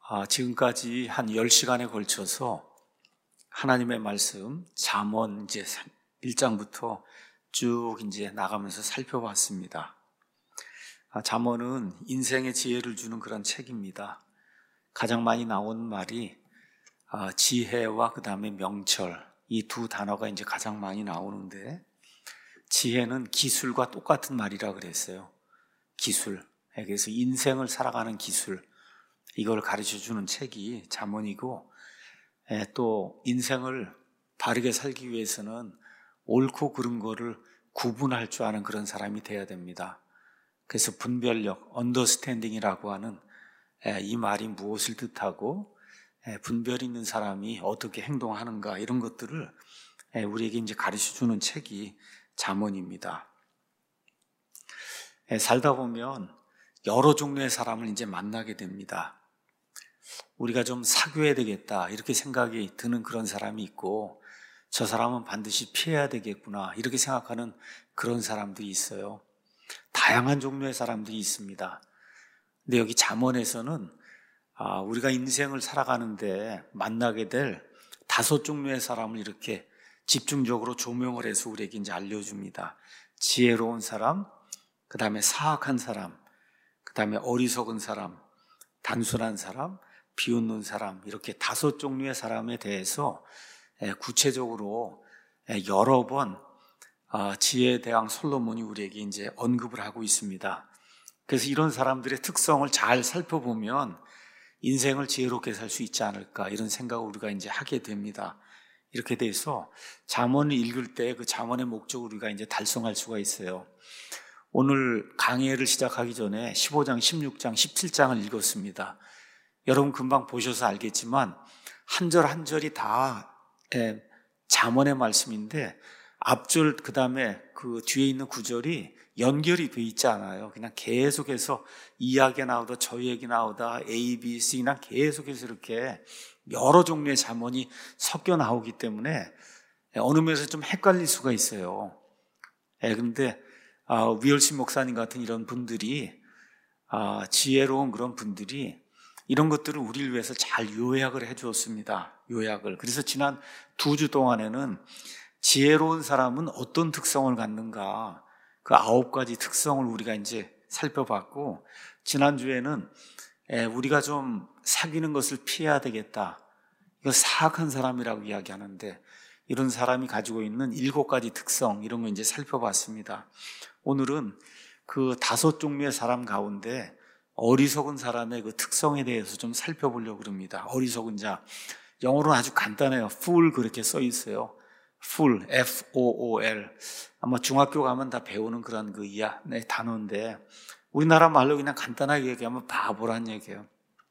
지금까지 한 10시간에 걸쳐서 하나님의 말씀, 잠언 이제 1장부터 쭉 이제 나가면서 살펴봤습니다. 잠언은 인생의 지혜를 주는 그런 책입니다. 가장 많이 나온 말이 지혜와 그 다음에 명철, 이 두 단어가 이제 가장 많이 나오는데, 지혜는 기술과 똑같은 말이라 그랬어요. 기술. 그래서 인생을 살아가는 기술, 이걸 가르쳐주는 책이 잠언이고, 또 인생을 바르게 살기 위해서는 옳고 그른 거를 구분할 줄 아는 그런 사람이 돼야 됩니다. 그래서 분별력, 언더스탠딩이라고 하는 이 말이 무엇을 뜻하고 분별 있는 사람이 어떻게 행동하는가, 이런 것들을 우리에게 이제 가르쳐주는 책이 잠언입니다. 살다 보면 여러 종류의 사람을 이제 만나게 됩니다. 우리가 좀 사귀어야 되겠다 이렇게 생각이 드는 그런 사람이 있고, 저 사람은 반드시 피해야 되겠구나 이렇게 생각하는 그런 사람들이 있어요. 다양한 종류의 사람들이 있습니다. 근데 여기 잠언에서는 우리가 인생을 살아가는데 만나게 될 5종류의 사람을 이렇게 집중적으로 조명을 해서 우리에게 이제 알려줍니다. 지혜로운 사람, 그 다음에 사악한 사람, 그 다음에 어리석은 사람, 단순한 사람, 비웃는 사람, 이렇게 5종류의 사람에 대해서 구체적으로 여러 번 지혜의 대왕 솔로몬이 우리에게 이제 언급을 하고 있습니다. 그래서 이런 사람들의 특성을 잘 살펴보면 인생을 지혜롭게 살 수 있지 않을까, 이런 생각을 우리가 이제 하게 됩니다. 이렇게 돼서 잠언을 읽을 때 그 잠언의 목적을 우리가 이제 달성할 수가 있어요. 오늘 강해를 시작하기 전에 15장, 16장, 17장을 읽었습니다. 여러분 금방 보셔서 알겠지만 한 절 한 절이 다 잠언의 말씀인데, 앞절 그 다음에 그 뒤에 있는 구절이 연결이 돼 있지 않아요. 그냥 계속해서 이 이야기가 나오다 저 얘기 나오다 A, B, C, 그냥 계속해서 이렇게 여러 종류의 잠언이 섞여 나오기 때문에 어느 면에서 좀 헷갈릴 수가 있어요. 그런데 위얼신 목사님 같은 이런 분들이, 지혜로운 그런 분들이 이런 것들을 우리를 위해서 잘 요약을 해 주었습니다. 요약을. 그래서 지난 2주 동안에는 지혜로운 사람은 어떤 특성을 갖는가, 그 9가지 특성을 우리가 이제 살펴봤고, 지난주에는 우리가 좀 사귀는 것을 피해야 되겠다, 이거 사악한 사람이라고 이야기하는데, 이런 사람이 가지고 있는 7가지 특성, 이런 거 이제 살펴봤습니다. 오늘은 그 5종류의 사람 가운데 어리석은 사람의 그 특성에 대해서 좀 살펴보려고 합니다. 어리석은 자, 영어로는 아주 간단해요. fool 그렇게 써 있어요. fool, F-O-O-L. 아마 중학교 가면 다 배우는 그런 그 단어인데, 우리나라 말로 그냥 간단하게 얘기하면 바보란 얘기예요.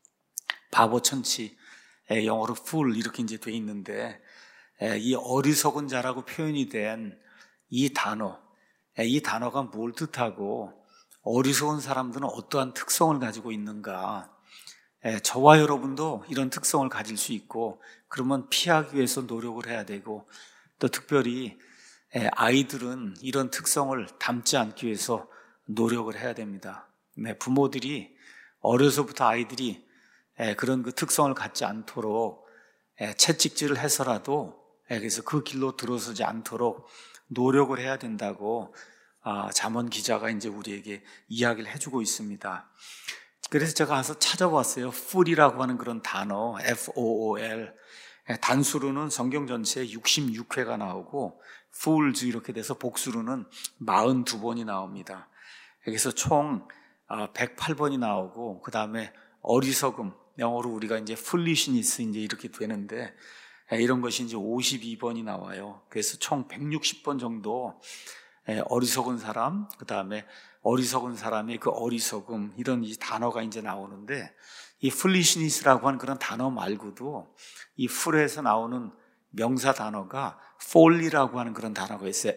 바보 천치. 영어로 fool 이렇게 이제 돼 있는데, 이 어리석은 자라고 표현이 된 이 단어, 이 단어가 뭘 뜻하고 어리석은 사람들은 어떠한 특성을 가지고 있는가, 저와 여러분도 이런 특성을 가질 수 있고, 그러면 피하기 위해서 노력을 해야 되고, 또 특별히 아이들은 이런 특성을 담지 않기 위해서 노력을 해야 됩니다. 부모들이 어려서부터 아이들이 그런 그 특성을 갖지 않도록 채찍질을 해서라도, 그래서 그 길로 들어서지 않도록 노력을 해야 된다고 잠언 기자가 이제 우리에게 이야기를 해주고 있습니다. 그래서 제가 가서 찾아봤어요. fool이라고 하는 그런 단어, F-O-O-L. 단수로는 성경 전체에 66회가 나오고, fools 이렇게 돼서 복수로는 42번이 나옵니다. 그래서 총 108번이 나오고, 그 다음에 어리석음, 영어로 우리가 이제 foolishness 이제 이렇게 되는데, 이런 것이 이제 52번이 나와요. 그래서 총 160번 정도 어리석은 사람, 그 다음에 어리석은 사람의 그 어리석음, 이런 이 단어가 이제 나오는데, 이 foolishness라고 하는 그런 단어 말고도 이 fool에서 나오는 명사 단어가 folly라고 하는 그런 단어가 있어요.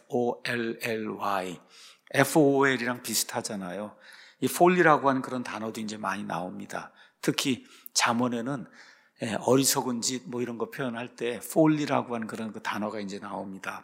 F-O-L-L-Y. F-O-L이랑 비슷하잖아요. 이 folly라고 하는 그런 단어도 이제 많이 나옵니다. 특히 잠언에는 어리석은 짓 뭐 이런 거 표현할 때 folly라고 하는 그런 그 단어가 이제 나옵니다.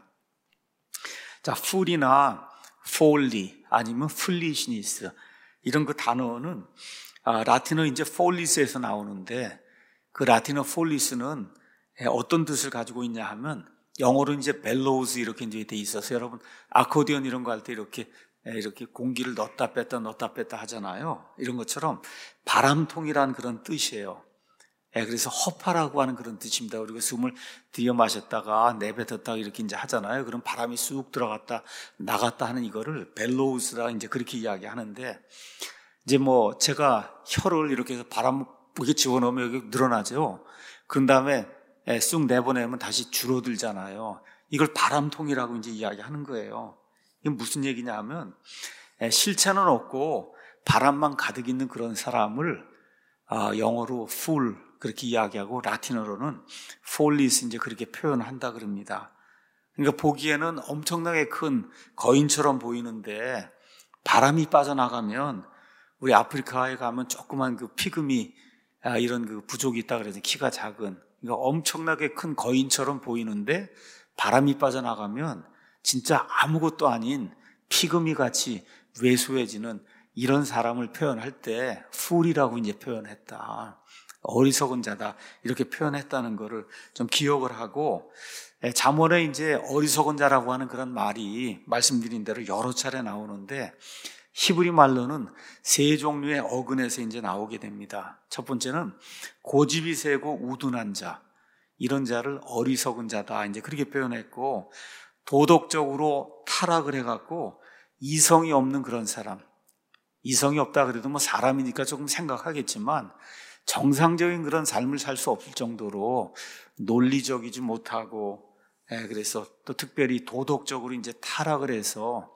자, fool이나 folly 아니면 foolishness, 이런 그 단어는 라틴어 이제 폴리스에서 나오는데 그 라틴어 폴리스는 어떤 뜻을 가지고 있냐 하면 영어로 이제 벨로우즈 이렇게 이제 돼 있어서 여러분 아코디언 이런 거 할 때 이렇게 공기를 넣었다 뺐다 하잖아요. 이런 것처럼 바람통이라는 그런 뜻이에요. 그래서 허파라고 하는 그런 뜻입니다. 우리가 숨을 들여 마셨다가 내뱉었다가 이렇게 이제 하잖아요. 그럼 바람이 쑥 들어갔다 나갔다 하는 이거를 벨로우스라 이제 그렇게 이야기하는데 이제 뭐 제가 혀를 이렇게 해서 바람 이렇게 집어넣으면 여기 늘어나죠. 그런 다음에 쑥 내보내면 다시 줄어들잖아요. 이걸 바람통이라고 이제 이야기하는 거예요. 이게 무슨 얘기냐 하면 실체는 없고 바람만 가득 있는 그런 사람을 영어로 fool 그렇게 이야기하고 라틴어로는 폴리스 이제 그렇게 표현한다 그럽니다. 그러니까 보기에는 엄청나게 큰 거인처럼 보이는데 바람이 빠져나가면 우리 아프리카에 가면 조그만 그 피그미 이런 그 부족이 있다 그래서 키가 작은 그러니까 엄청나게 큰 거인처럼 보이는데 바람이 빠져나가면 진짜 아무것도 아닌 피그미 같이 왜소해지는 이런 사람을 표현할 때 fool이라고 이제 표현했다. 어리석은 자다 이렇게 표현했다는 거를 좀 기억을 하고 잠언에 이제 어리석은 자라고 하는 그런 말이 말씀드린 대로 여러 차례 나오는데 히브리 말로는 세 종류의 어근에서 이제 나오게 됩니다. 첫 번째는 고집이 세고 우둔한 자 이런 자를 어리석은 자다 이제 그렇게 표현했고 도덕적으로 타락을 해갖고 이성이 없는 그런 사람 이성이 없다 그래도 뭐 사람이니까 조금 생각하겠지만 정상적인 그런 삶을 살 수 없을 정도로 논리적이지 못하고 그래서 또 특별히 도덕적으로 이제 타락을 해서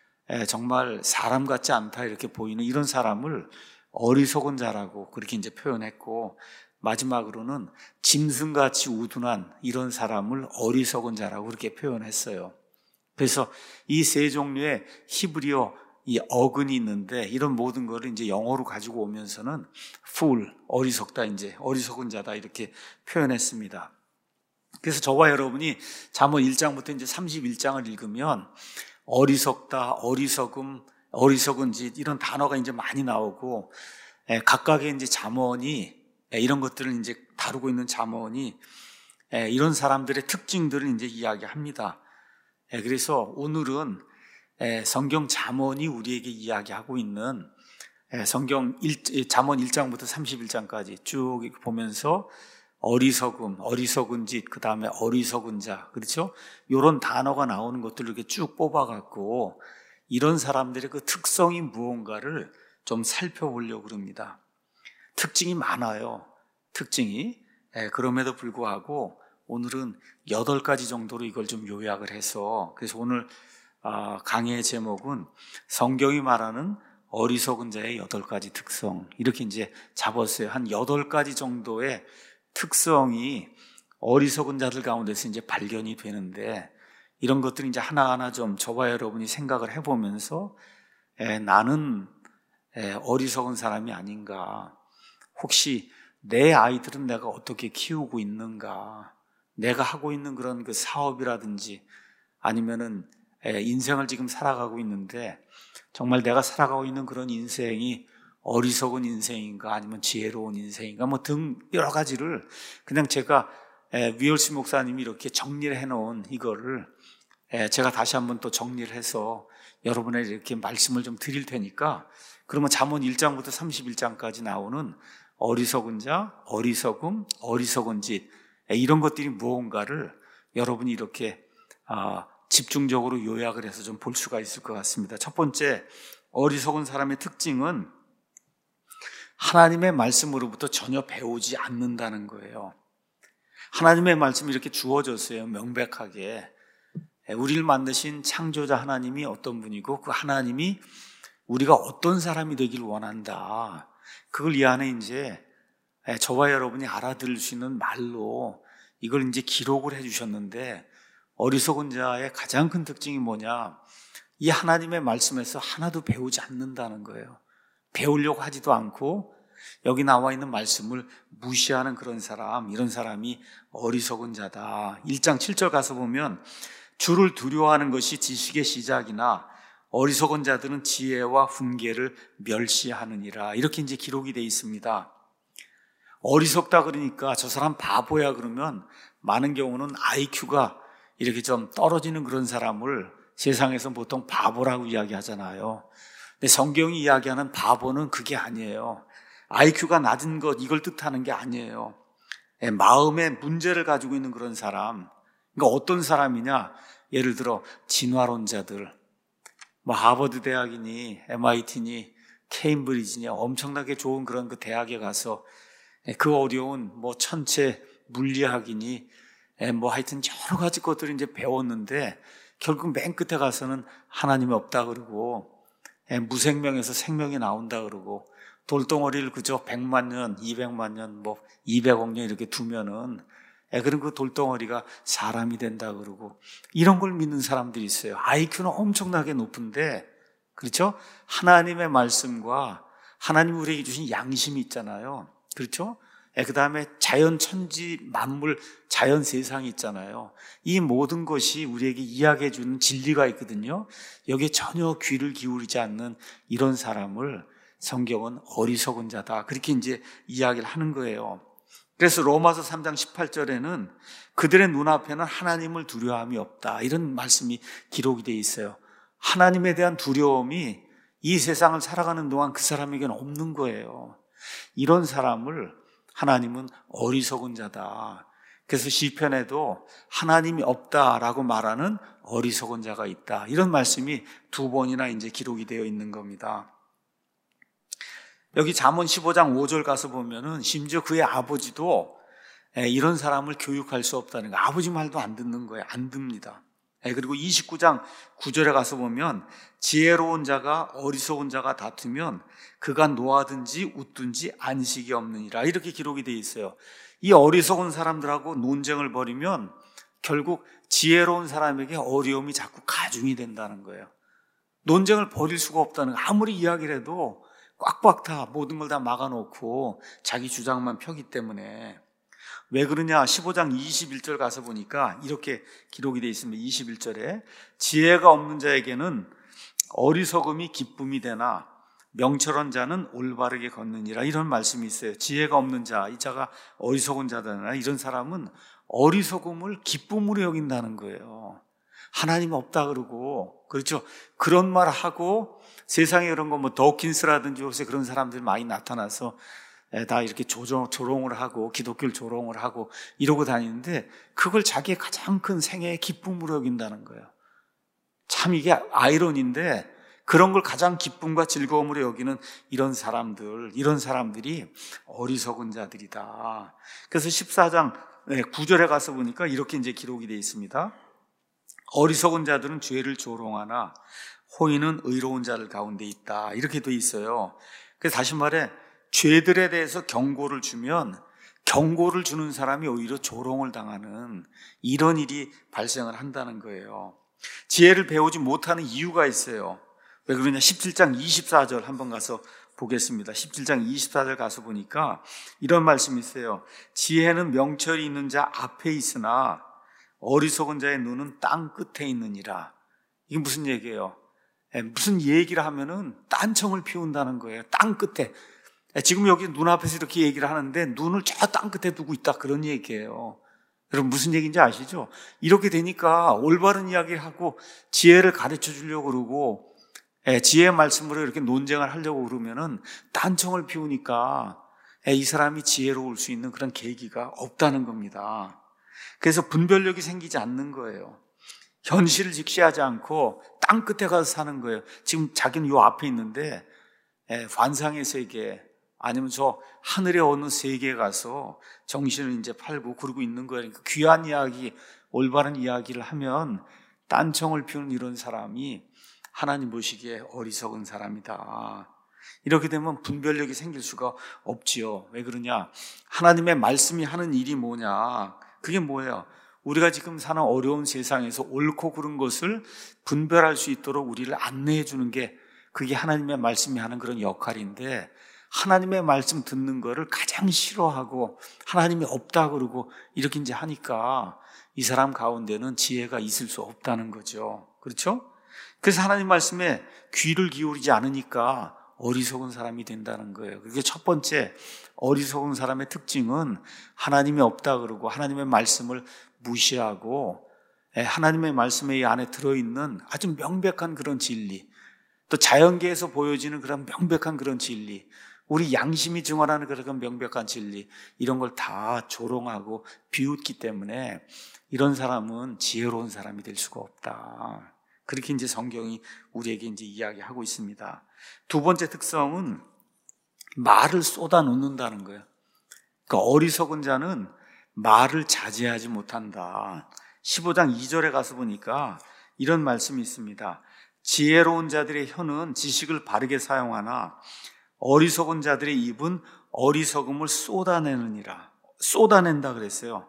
정말 사람 같지 않다 이렇게 보이는 이런 사람을 어리석은 자라고 그렇게 이제 표현했고 마지막으로는 짐승같이 우둔한 이런 사람을 어리석은 자라고 그렇게 표현했어요. 그래서 이 세 종류의 히브리어 이 어근이 있는데 이런 모든 거를 이제 영어로 가지고 오면서는 fool, 어리석다 이제 어리석은 자다 이렇게 표현했습니다. 그래서 저와 여러분이 잠언 1장부터 이제 31장을 읽으면 어리석다, 어리석음, 어리석은 짓 이런 단어가 이제 많이 나오고 각각의 이제 잠언이 이런 것들을 이제 다루고 있는 잠언이 이런 사람들의 특징들을 이제 이야기합니다. 그래서 오늘은 성경 잠언이 우리에게 이야기하고 있는 잠언 1장부터 31장까지 쭉 보면서 어리석음, 어리석은 짓, 그 다음에 어리석은 자, 그렇죠? 이런 단어가 나오는 것들을 이렇게 쭉 뽑아갖고 이런 사람들의 그 특성이 무언가를 좀 살펴보려고 합니다. 특징이 많아요. 특징이. 그럼에도 불구하고 오늘은 8가지 정도로 이걸 좀 요약을 해서 그래서 오늘 강의의 제목은 성경이 말하는 어리석은 자의 8가지 특성 이렇게 이제 잡았어요. 한 8가지 정도의 특성이 어리석은 자들 가운데서 이제 발견이 되는데 이런 것들이 이제 하나하나 좀 저와 여러분이 생각을 해보면서 나는 어리석은 사람이 아닌가 혹시 내 아이들은 내가 어떻게 키우고 있는가 내가 하고 있는 그런 그 사업이라든지 아니면은 인생을 지금 살아가고 있는데 정말 내가 살아가고 있는 그런 인생이 어리석은 인생인가 아니면 지혜로운 인생인가 뭐 등 여러 가지를 그냥 제가 위얼스 목사님이 이렇게 정리를 해놓은 이거를 제가 다시 한번 또 정리를 해서 여러분에게 이렇게 말씀을 좀 드릴 테니까 그러면 잠언 1장부터 31장까지 나오는 어리석은 자, 어리석음, 어리석은 짓 이런 것들이 무언가를 여러분이 이렇게 집중적으로 요약을 해서 좀 볼 수가 있을 것 같습니다. 첫 번째 어리석은 사람의 특징은 하나님의 말씀으로부터 전혀 배우지 않는다는 거예요. 하나님의 말씀이 이렇게 주어졌어요. 명백하게. 우리를 만드신 창조자 하나님이 어떤 분이고 그 하나님이 우리가 어떤 사람이 되길 원한다. 그걸 이 안에 이제 저와 여러분이 알아들을 수 있는 말로 이걸 이제 기록을 해 주셨는데 어리석은 자의 가장 큰 특징이 뭐냐? 이 하나님의 말씀에서 하나도 배우지 않는다는 거예요. 배우려고 하지도 않고 여기 나와 있는 말씀을 무시하는 그런 사람, 이런 사람이 어리석은 자다. 1장 7절 가서 보면 주를 두려워하는 것이 지식의 시작이나 어리석은 자들은 지혜와 훈계를 멸시하느니라. 이렇게 이제 기록이 되어 있습니다. 어리석다 그러니까 저 사람 바보야 그러면 많은 경우는 IQ가 이렇게 좀 떨어지는 그런 사람을 세상에서 보통 바보라고 이야기하잖아요. 근데 성경이 이야기하는 바보는 그게 아니에요. IQ가 낮은 것, 이걸 뜻하는 게 아니에요. 마음에 문제를 가지고 있는 그런 사람. 그러니까 어떤 사람이냐? 예를 들어 진화론자들, 하버드 대학이니 MIT니 케임브리지니 엄청나게 좋은 그런 그 대학에 가서 그 어려운 천체 물리학이니 하여튼 여러 가지 것들을 이제 배웠는데 결국 맨 끝에 가서는 하나님이 없다 그러고 무생명에서 생명이 나온다 그러고 돌덩어리를 그저 100만 년, 200만 년, 200억 년 이렇게 두면은 그럼 그 돌덩어리가 사람이 된다 그러고 이런 걸 믿는 사람들이 있어요. IQ는 엄청나게 높은데, 그렇죠? 하나님의 말씀과 하나님 우리에게 주신 양심이 있잖아요. 그렇죠? 그 다음에 자연 천지 만물 자연 세상이 있잖아요. 이 모든 것이 우리에게 이야기해 주는 진리가 있거든요. 여기에 전혀 귀를 기울이지 않는 이런 사람을 성경은 어리석은 자다, 그렇게 이제 이야기를 하는 거예요. 그래서 로마서 3장 18절에는 그들의 눈앞에는 하나님을 두려움이 없다, 이런 말씀이 기록이 되어 있어요. 하나님에 대한 두려움이 이 세상을 살아가는 동안 그 사람에게는 없는 거예요. 이런 사람을 하나님은 어리석은 자다. 그래서 시편에도 하나님이 없다라고 말하는 어리석은 자가 있다, 이런 말씀이 2번이나 이제 기록이 되어 있는 겁니다. 여기 잠언 15장 5절 가서 보면은 심지어 그의 아버지도 이런 사람을 교육할 수 없다는 거예요. 아버지 말도 안 듣는 거예요. 안 듣습니다. 그리고 29장 9절에 가서 보면 지혜로운 자가 어리석은 자가 다투면 그가 노하든지 웃든지 안식이 없느니라, 이렇게 기록이 되어 있어요. 이 어리석은 사람들하고 논쟁을 벌이면 결국 지혜로운 사람에게 어려움이 자꾸 가중이 된다는 거예요. 논쟁을 벌일 수가 없다는 거예요. 아무리 이야기를 해도 꽉꽉 다 모든 걸 다 막아놓고 자기 주장만 펴기 때문에. 왜 그러냐? 15장 21절 가서 보니까 이렇게 기록이 되어 있습니다. 21절에 지혜가 없는 자에게는 어리석음이 기쁨이 되나 명철한 자는 올바르게 걷느니라, 이런 말씀이 있어요. 지혜가 없는 자, 이 자가 어리석은 자다, 이런 사람은 어리석음을 기쁨으로 여긴다는 거예요. 하나님 없다 그러고, 그렇죠? 그런 말 하고 세상에 그런 거 더킨스라든지 요새 그런 사람들 많이 나타나서 다 이렇게 조롱을 하고 기독교를 조롱을 하고 이러고 다니는데 그걸 자기의 가장 큰 생애의 기쁨으로 여긴다는 거예요. 참 이게 아이러니인데 그런 걸 가장 기쁨과 즐거움으로 여기는 이런 사람들이 어리석은 자들이다. 그래서 14장 9절에 가서 보니까 이렇게 이제 기록이 되어 있습니다. 어리석은 자들은 죄를 조롱하나 호의는 의로운 자들 가운데 있다, 이렇게 돼 있어요. 그래서 다시 말해 죄들에 대해서 경고를 주면 경고를 주는 사람이 오히려 조롱을 당하는 이런 일이 발생을 한다는 거예요. 지혜를 배우지 못하는 이유가 있어요. 왜 그러냐? 17장 24절 한번 가서 보겠습니다. 17장 24절 가서 보니까 이런 말씀이 있어요. 지혜는 명철이 있는 자 앞에 있으나 어리석은 자의 눈은 땅 끝에 있느니라. 이게 무슨 얘기예요? 무슨 얘기를 하면은 딴청을 피운다는 거예요. 땅 끝에. 지금 여기 눈앞에서 이렇게 얘기를 하는데 눈을 저 땅 끝에 두고 있다, 그런 얘기예요. 여러분 무슨 얘기인지 아시죠? 이렇게 되니까 올바른 이야기를 하고 지혜를 가르쳐 주려고 그러고 지혜의 말씀으로 이렇게 논쟁을 하려고 그러면은 딴청을 피우니까 이 사람이 지혜로울 수 있는 그런 계기가 없다는 겁니다. 그래서 분별력이 생기지 않는 거예요. 현실을 직시하지 않고 땅 끝에 가서 사는 거예요. 지금 자기는 요 앞에 있는데 환상의 세계 아니면 저 하늘의 어느 세계에 가서 정신을 이제 팔고 그러고 있는 거예요. 그러니까 귀한 이야기, 올바른 이야기를 하면 딴청을 피우는 이런 사람이 하나님 보시기에 어리석은 사람이다. 이렇게 되면 분별력이 생길 수가 없지요. 왜 그러냐? 하나님의 말씀이 하는 일이 뭐냐? 그게 뭐예요? 우리가 지금 사는 어려운 세상에서 옳고 그른 것을 분별할 수 있도록 우리를 안내해 주는 게 그게 하나님의 말씀이 하는 그런 역할인데, 하나님의 말씀 듣는 거를 가장 싫어하고 하나님이 없다 그러고 이렇게 이제 하니까 이 사람 가운데는 지혜가 있을 수 없다는 거죠. 그렇죠? 그래서 하나님 말씀에 귀를 기울이지 않으니까 어리석은 사람이 된다는 거예요. 그게 첫 번째, 어리석은 사람의 특징은 하나님이 없다 그러고 하나님의 말씀을 무시하고 하나님의 말씀에 이 안에 들어있는 아주 명백한 그런 진리, 또 자연계에서 보여지는 그런 명백한 그런 진리, 우리 양심이 증언하는 그런 명백한 진리, 이런 걸 다 조롱하고 비웃기 때문에 이런 사람은 지혜로운 사람이 될 수가 없다. 그렇게 이제 성경이 우리에게 이제 이야기하고 있습니다. 두 번째 특성은 말을 쏟아놓는다는 거예요. 그러니까 어리석은 자는 말을 자제하지 못한다. 15장 2절에 가서 보니까 이런 말씀이 있습니다. 지혜로운 자들의 혀는 지식을 바르게 사용하나 어리석은 자들의 입은 어리석음을 쏟아내느니라. 쏟아낸다 그랬어요.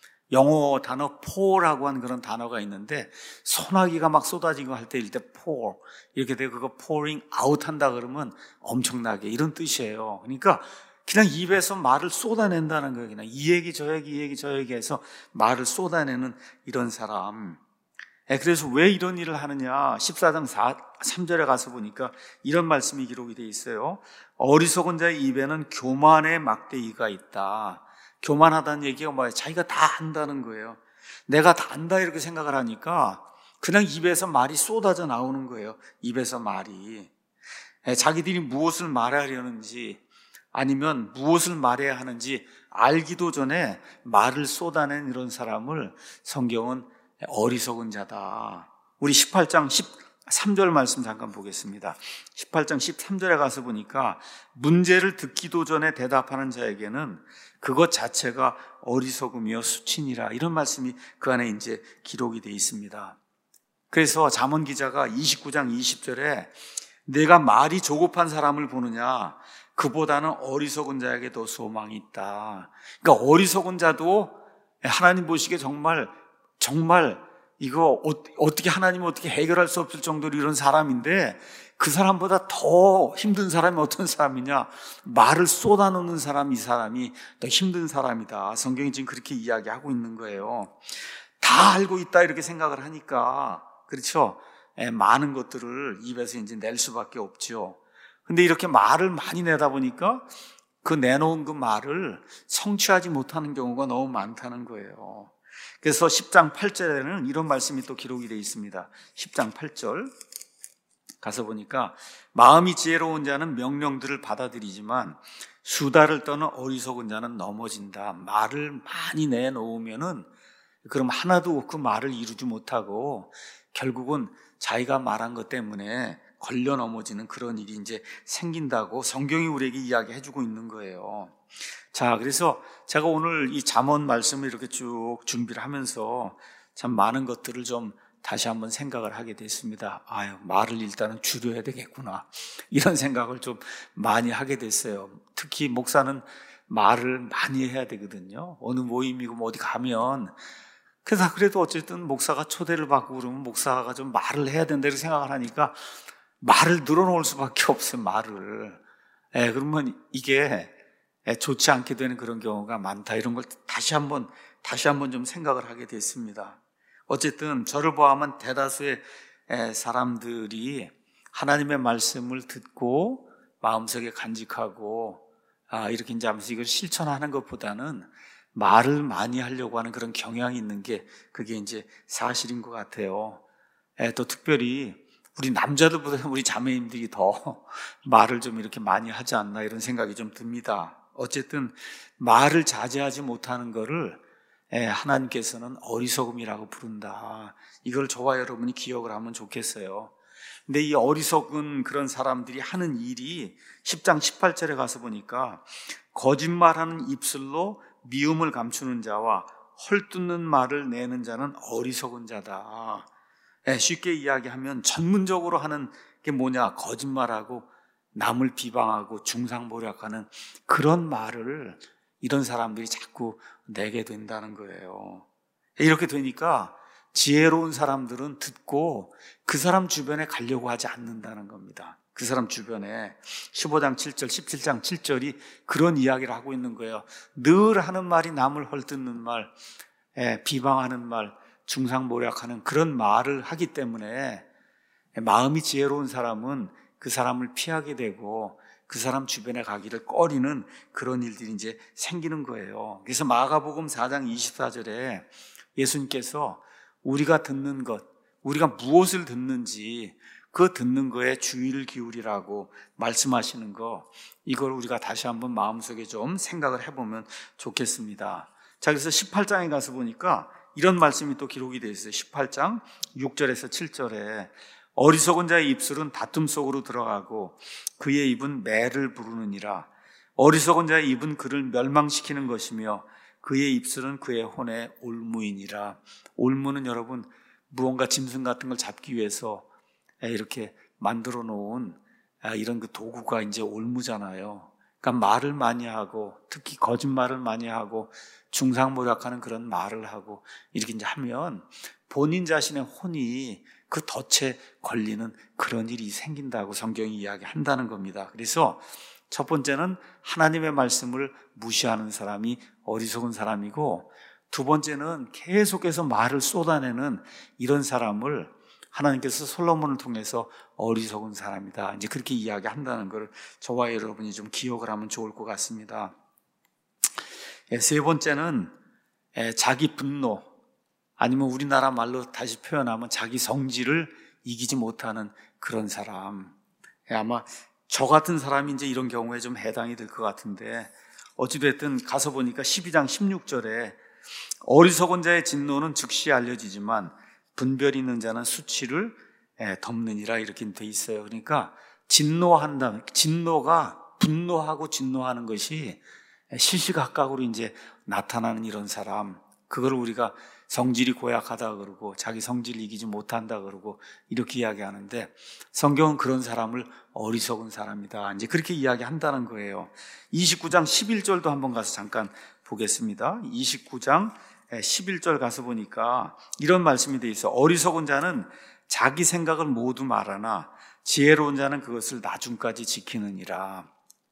영어 단어 pour라고 하는 그런 단어가 있는데 소나기가 막 쏟아지고 할 때 pour 이렇게 되고 그거 pouring out 한다 그러면 엄청나게 이런 뜻이에요. 그러니까 그냥 입에서 말을 쏟아낸다는 거예요. 그냥 이 얘기 저 얘기 이 얘기 저 얘기 해서 말을 쏟아내는 이런 사람. 그래서 왜 이런 일을 하느냐, 14장 3절에 가서 보니까 이런 말씀이 기록이 되어 있어요. 어리석은 자의 입에는 교만의 막대기가 있다. 교만하다는 얘기가 뭐예요? 자기가 다 안다는 거예요. 내가 다 안다 이렇게 생각을 하니까 그냥 입에서 말이 쏟아져 나오는 거예요. 입에서 말이. 자기들이 무엇을 말하려는지 아니면 무엇을 말해야 하는지 알기도 전에 말을 쏟아낸 이런 사람을 성경은 어리석은 자다. 우리 18장 13절 말씀 잠깐 보겠습니다. 18장 13절에 가서 보니까 문제를 듣기도 전에 대답하는 자에게는 그것 자체가 어리석음이요 수치니라. 이런 말씀이 그 안에 이제 기록이 되어 있습니다. 그래서 잠언 기자가 29장 20절에 내가 말이 조급한 사람을 보느냐 그보다는 어리석은 자에게 더 소망이 있다. 그러니까 어리석은 자도 하나님 보시기에 정말 이거 어떻게 하나님은 어떻게 해결할 수 없을 정도로 이런 사람인데 그 사람보다 더 힘든 사람이 어떤 사람이냐? 말을 쏟아놓는 사람, 이 사람이 더 힘든 사람이다. 성경이 지금 그렇게 이야기하고 있는 거예요. 다 알고 있다 이렇게 생각을 하니까 그렇죠? 많은 것들을 입에서 이제 낼 수밖에 없죠. 근데 이렇게 말을 많이 내다 보니까 그 내놓은 그 말을 성취하지 못하는 경우가 너무 많다는 거예요. 그래서 10장 8절에는 이런 말씀이 또 기록이 되어 있습니다. 10장 8절 가서 보니까 마음이 지혜로운 자는 명령들을 받아들이지만 수다를 떠는 어리석은 자는 넘어진다. 말을 많이 내놓으면은 그럼 하나도 그 말을 이루지 못하고 결국은 자기가 말한 것 때문에 걸려 넘어지는 그런 일이 이제 생긴다고 성경이 우리에게 이야기해 주고 있는 거예요. 자, 그래서 제가 오늘 이 잠언 말씀을 이렇게 쭉 준비를 하면서 참 많은 것들을 좀 다시 한번 생각을 하게 됐습니다. 말을 일단은 줄여야 되겠구나. 이런 생각을 좀 많이 하게 됐어요. 특히 목사는 말을 많이 해야 되거든요. 어느 모임이고 뭐 어디 가면. 그래도 어쨌든 목사가 초대를 받고 그러면 목사가 좀 말을 해야 된다 이렇게 생각을 하니까 말을 늘어놓을 수밖에 없어요, 말을. 그러면 이게 좋지 않게 되는 그런 경우가 많다. 이런 걸 다시 한번 좀 생각을 하게 됐습니다. 어쨌든 저를 포함한 대다수의 사람들이 하나님의 말씀을 듣고 마음속에 간직하고 이렇게 이제 하면서 이걸 실천하는 것보다는 말을 많이 하려고 하는 그런 경향이 있는 게 그게 이제 사실인 것 같아요. 또 특별히 우리 남자들보다 우리 자매님들이 더 말을 좀 이렇게 많이 하지 않나 이런 생각이 좀 듭니다. 어쨌든 말을 자제하지 못하는 거를 하나님께서는 어리석음이라고 부른다. 이걸 저와 여러분이 기억을 하면 좋겠어요. 근데 이 어리석은 그런 사람들이 하는 일이 10장 18절에 가서 보니까 거짓말하는 입술로 미움을 감추는 자와 헐뜯는 말을 내는 자는 어리석은 자다. 쉽게 이야기하면 전문적으로 하는 게 뭐냐? 거짓말하고 남을 비방하고 중상모략하는 그런 말을 이런 사람들이 자꾸 내게 된다는 거예요. 이렇게 되니까 지혜로운 사람들은 듣고 그 사람 주변에 가려고 하지 않는다는 겁니다. 그 사람 주변에 15장 7절, 17장 7절이 그런 이야기를 하고 있는 거예요. 늘 하는 말이 남을 헐뜯는 말, 비방하는 말, 중상모략하는 그런 말을 하기 때문에 마음이 지혜로운 사람은 그 사람을 피하게 되고 그 사람 주변에 가기를 꺼리는 그런 일들이 이제 생기는 거예요. 그래서 마가복음 4장 24절에 예수님께서 우리가 듣는 것, 우리가 무엇을 듣는지 그 듣는 거에 주의를 기울이라고 말씀하시는 거, 이걸 우리가 다시 한번 마음속에 좀 생각을 해보면 좋겠습니다. 자, 그래서 18장에 가서 보니까 이런 말씀이 또 기록이 되어 있어요. 18장 6절에서 7절에 어리석은 자의 입술은 다툼 속으로 들어가고 그의 입은 매를 부르느니라. 어리석은 자의 입은 그를 멸망시키는 것이며 그의 입술은 그의 혼의 올무이니라. 올무는 여러분 무언가 짐승 같은 걸 잡기 위해서 이렇게 만들어 놓은 이런 그 도구가 이제 올무잖아요. 그러니까 말을 많이 하고 특히 거짓말을 많이 하고 중상모략하는 그런 말을 하고 이렇게 이제 하면 본인 자신의 혼이 그 덫에 걸리는 그런 일이 생긴다고 성경이 이야기한다는 겁니다. 그래서 첫 번째는 하나님의 말씀을 무시하는 사람이 어리석은 사람이고, 두 번째는 계속해서 말을 쏟아내는 이런 사람을 하나님께서 솔로몬을 통해서 어리석은 사람이다, 이제 그렇게 이야기한다는 걸 저와 여러분이 좀 기억을 하면 좋을 것 같습니다. 세 번째는 자기 분노, 아니면 우리나라 말로 다시 표현하면 자기 성질을 이기지 못하는 그런 사람. 아마 저 같은 사람이 이제 이런 경우에 좀 해당이 될 것 같은데, 어찌됐든 가서 보니까 12장 16절에 어리석은 자의 진노는 즉시 알려지지만 분별 있는 자는 수치를 덮느니라, 이렇게 돼 있어요. 그러니까 진노가 분노하고 진노하는 것이 시시각각으로 이제 나타나는 이런 사람, 그걸 우리가 성질이 고약하다 그러고 자기 성질을 이기지 못한다 그러고 이렇게 이야기하는데, 성경은 그런 사람을 어리석은 사람이다, 이제 그렇게 이야기한다는 거예요. 29장 11절도 한번 가서 잠깐 보겠습니다. 29장 11절 가서 보니까 이런 말씀이 돼 있어. 어리석은 자는 자기 생각을 모두 말하나 지혜로운 자는 그것을 나중까지 지키느니라.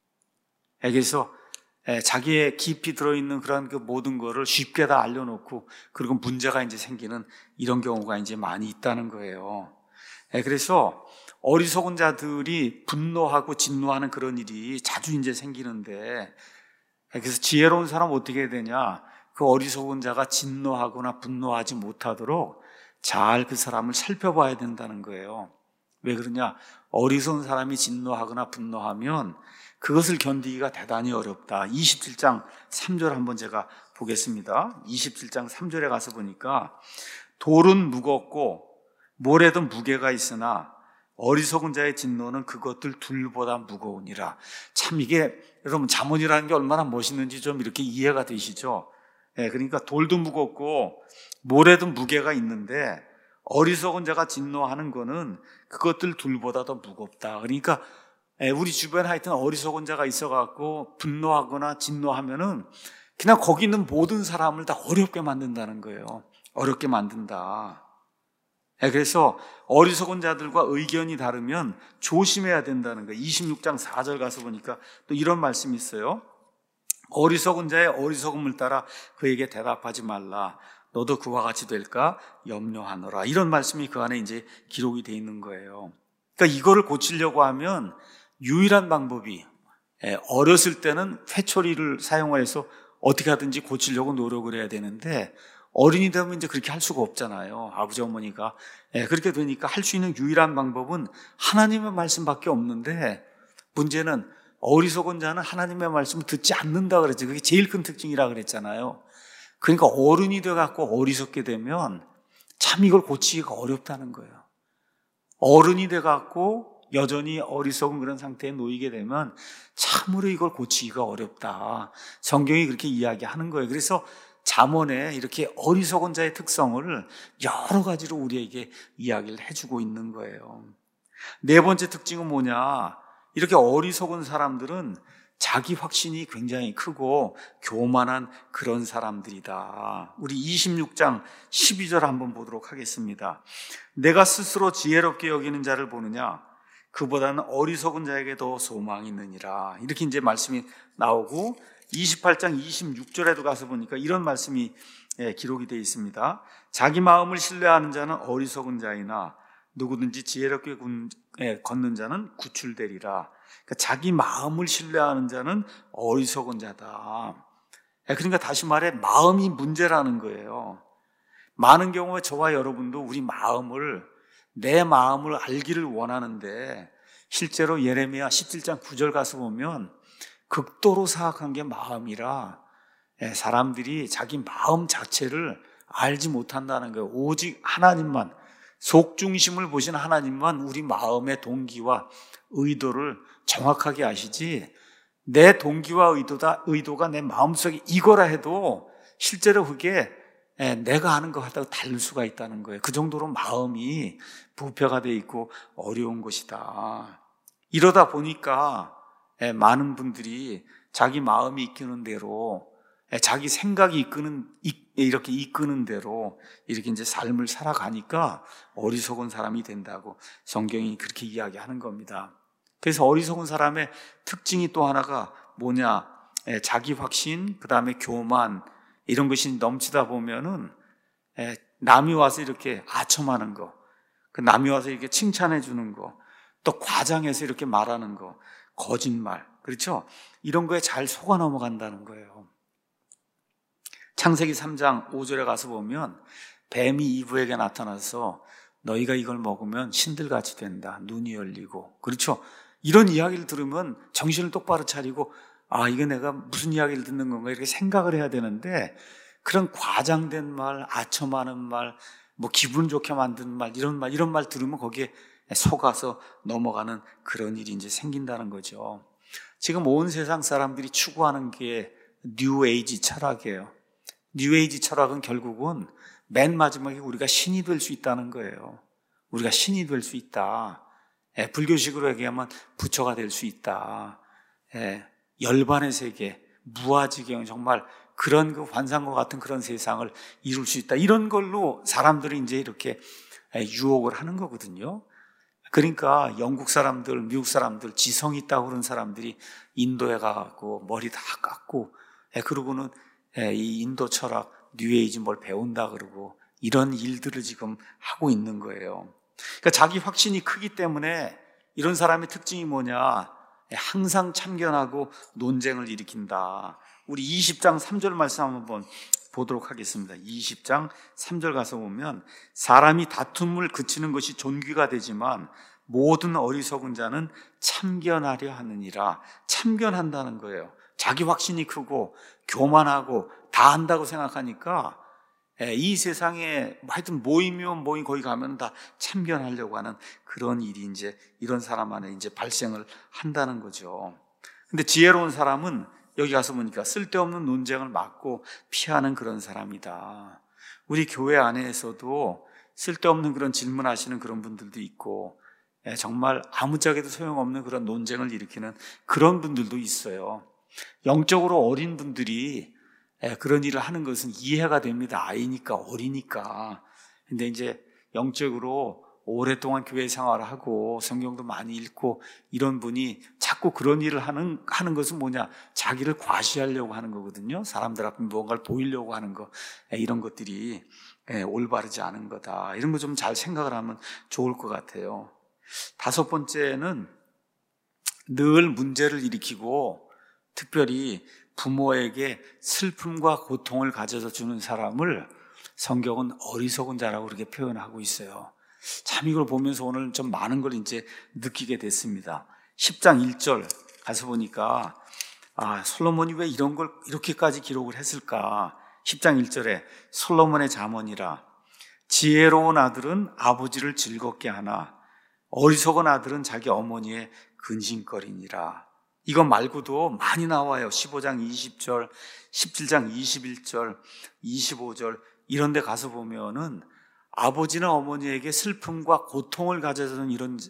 그래서 자기의 깊이 들어있는 그런 그 모든 거를 쉽게 다 알려놓고 그리고 문제가 이제 생기는 이런 경우가 이제 많이 있다는 거예요. 그래서 어리석은 자들이 분노하고 진노하는 그런 일이 자주 이제 생기는데, 그래서 지혜로운 사람 어떻게 해야 되냐? 그 어리석은 자가 진노하거나 분노하지 못하도록 잘 그 사람을 살펴봐야 된다는 거예요. 왜 그러냐? 어리석은 사람이 진노하거나 분노하면 그것을 견디기가 대단히 어렵다. 27장 3절 한번 제가 보겠습니다. 27장 3절에 가서 보니까 돌은 무겁고 모래도 무게가 있으나 어리석은 자의 진노는 그것들 둘보다 무거우니라. 참 이게 여러분 잠언이라는 게 얼마나 멋있는지 좀 이렇게 이해가 되시죠? 그러니까 돌도 무겁고 모래도 무게가 있는데 어리석은 자가 진노하는 거는 그것들 둘보다 더 무겁다. 그러니까 우리 주변에 하여튼 어리석은 자가 있어갖고 분노하거나 진노하면은 그냥 거기 있는 모든 사람을 다 어렵게 만든다는 거예요. 어렵게 만든다. 그래서 어리석은 자들과 의견이 다르면 조심해야 된다는 거예요. 26장 4절 가서 보니까 또 이런 말씀이 있어요. 어리석은 자의 어리석음을 따라 그에게 대답하지 말라. 너도 그와 같이 될까 염려하노라. 이런 말씀이 그 안에 이제 기록이 되어 있는 거예요. 그러니까 이거를 고치려고 하면 유일한 방법이, 어렸을 때는 회초리를 사용해서 어떻게 하든지 고치려고 노력을 해야 되는데, 어른이 되면 이제 그렇게 할 수가 없잖아요. 아버지 어머니가. 그렇게 되니까 할 수 있는 유일한 방법은 하나님의 말씀밖에 없는데, 문제는 어리석은 자는 하나님의 말씀을 듣지 않는다 그랬죠. 그게 제일 큰 특징이라 그랬잖아요. 그러니까 어른이 돼갖고 어리석게 되면 참 이걸 고치기가 어렵다는 거예요. 어른이 돼갖고 여전히 어리석은 그런 상태에 놓이게 되면 참으로 이걸 고치기가 어렵다. 성경이 그렇게 이야기하는 거예요. 그래서 잠언에 이렇게 어리석은 자의 특성을 여러 가지로 우리에게 이야기를 해주고 있는 거예요. 네 번째 특징은 뭐냐? 이렇게 어리석은 사람들은 자기 확신이 굉장히 크고 교만한 그런 사람들이다. 우리 26장 12절 한번 보도록 하겠습니다. 내가 스스로 지혜롭게 여기는 자를 보느냐? 그보다는 어리석은 자에게 더 소망이 있느니라. 이렇게 이제 말씀이 나오고, 28장 26절에도 가서 보니까 이런 말씀이 기록이 되어 있습니다. 자기 마음을 신뢰하는 자는 어리석은 자이나 누구든지 지혜롭게 걷는 자는 구출되리라. 그러니까 자기 마음을 신뢰하는 자는 어리석은 자다. 그러니까 다시 말해 마음이 문제라는 거예요. 많은 경우에 저와 여러분도 우리 내 마음을 알기를 원하는데 실제로 예레미야 17장 9절 가서 보면 극도로 사악한 게 마음이라 사람들이 자기 마음 자체를 알지 못한다는 거예요. 오직 하나님만, 속중심을 보신 하나님만 우리 마음의 동기와 의도를 정확하게 아시지, 내 동기와 의도가 내 마음속에 이거라 해도 실제로 그게 내가 하는 것하고 다를 수가 있다는 거예요. 그 정도로 마음이 부패가 돼 있고 어려운 것이다. 이러다 보니까 많은 분들이 자기 마음이 이끄는 대로, 자기 생각이 이렇게 이끄는 대로 이렇게 이제 삶을 살아가니까 어리석은 사람이 된다고 성경이 그렇게 이야기하는 겁니다. 그래서 어리석은 사람의 특징이 또 하나가 뭐냐? 자기 확신, 그 다음에 교만, 이런 것이 넘치다 보면은 남이 와서 이렇게 아첨하는 거, 그 남이 와서 이렇게 칭찬해 주는 거, 또 과장해서 이렇게 말하는 거, 거짓말, 그렇죠? 이런 거에 잘 속아 넘어간다는 거예요. 창세기 3장 5절에 가서 보면 뱀이 이브에게 나타나서 너희가 이걸 먹으면 신들같이 된다. 눈이 열리고. 그렇죠? 이런 이야기를 들으면 정신을 똑바로 차리고 이게 내가 무슨 이야기를 듣는 건가 이렇게 생각을 해야 되는데, 그런 과장된 말, 아첨하는 말, 뭐 기분 좋게 만드는 말, 이런 말 들으면 거기에 속아서 넘어가는 그런 일이 이제 생긴다는 거죠. 지금 온 세상 사람들이 추구하는 게 뉴에이지 철학이에요. 뉴에이지 철학은 결국은 맨 마지막에 우리가 신이 될 수 있다는 거예요. 우리가 신이 될 수 있다. 불교식으로 얘기하면 부처가 될 수 있다. 열반의 세계, 무아지경, 정말 그런 그 환상과 같은 그런 세상을 이룰 수 있다. 이런 걸로 사람들이 이제 이렇게 유혹을 하는 거거든요. 그러니까 영국 사람들, 미국 사람들, 지성 있다고 그런 사람들이 인도에 가고 머리 다 깎고, 그러고는 이 인도 철학, 뉴에이지 뭘 배운다 그러고 이런 일들을 지금 하고 있는 거예요. 그러니까 자기 확신이 크기 때문에 이런 사람의 특징이 뭐냐? 항상 참견하고 논쟁을 일으킨다. 우리 20장 3절 말씀 한번 보도록 하겠습니다. 20장 3절 가서 보면 사람이 다툼을 그치는 것이 존귀가 되지만 모든 어리석은 자는 참견하려 하느니라. 참견한다는 거예요. 자기 확신이 크고 교만하고 다 안다고 생각하니까 이 세상에 하여튼 모이면 거기 가면 다 참견하려고 하는 그런 일이 이제 이런 사람 안에 이제 발생을 한다는 거죠. 근데 지혜로운 사람은 여기 가서 보니까 쓸데없는 논쟁을 막고 피하는 그런 사람이다. 우리 교회 안에서도 쓸데없는 그런 질문하시는 그런 분들도 있고, 정말 아무짝에도 소용없는 그런 논쟁을 일으키는 그런 분들도 있어요. 영적으로 어린 분들이 그런 일을 하는 것은 이해가 됩니다. 아이니까, 어리니까. 근데 이제 영적으로 오랫동안 교회 생활을 하고 성경도 많이 읽고 이런 분이 자꾸 그런 일을 하는 것은 뭐냐? 자기를 과시하려고 하는 거거든요. 사람들 앞에 무언가를 보이려고 하는 거. 이런 것들이 올바르지 않은 거다. 이런 거 좀 잘 생각을 하면 좋을 것 같아요. 다섯 번째는 늘 문제를 일으키고 특별히 부모에게 슬픔과 고통을 가져다 주는 사람을 성경은 어리석은 자라고 그렇게 표현하고 있어요. 참 이걸 보면서 오늘 좀 많은 걸 이제 느끼게 됐습니다. 10장 1절 가서 보니까 솔로몬이 왜 이런 걸 이렇게까지 기록을 했을까? 10장 1절에 솔로몬의 잠언이라 지혜로운 아들은 아버지를 즐겁게 하나 어리석은 아들은 자기 어머니의 근심거리니라. 이거 말고도 많이 나와요. 15장 20절, 17장 21절, 25절 이런 데 가서 보면은 아버지나 어머니에게 슬픔과 고통을 가져다주는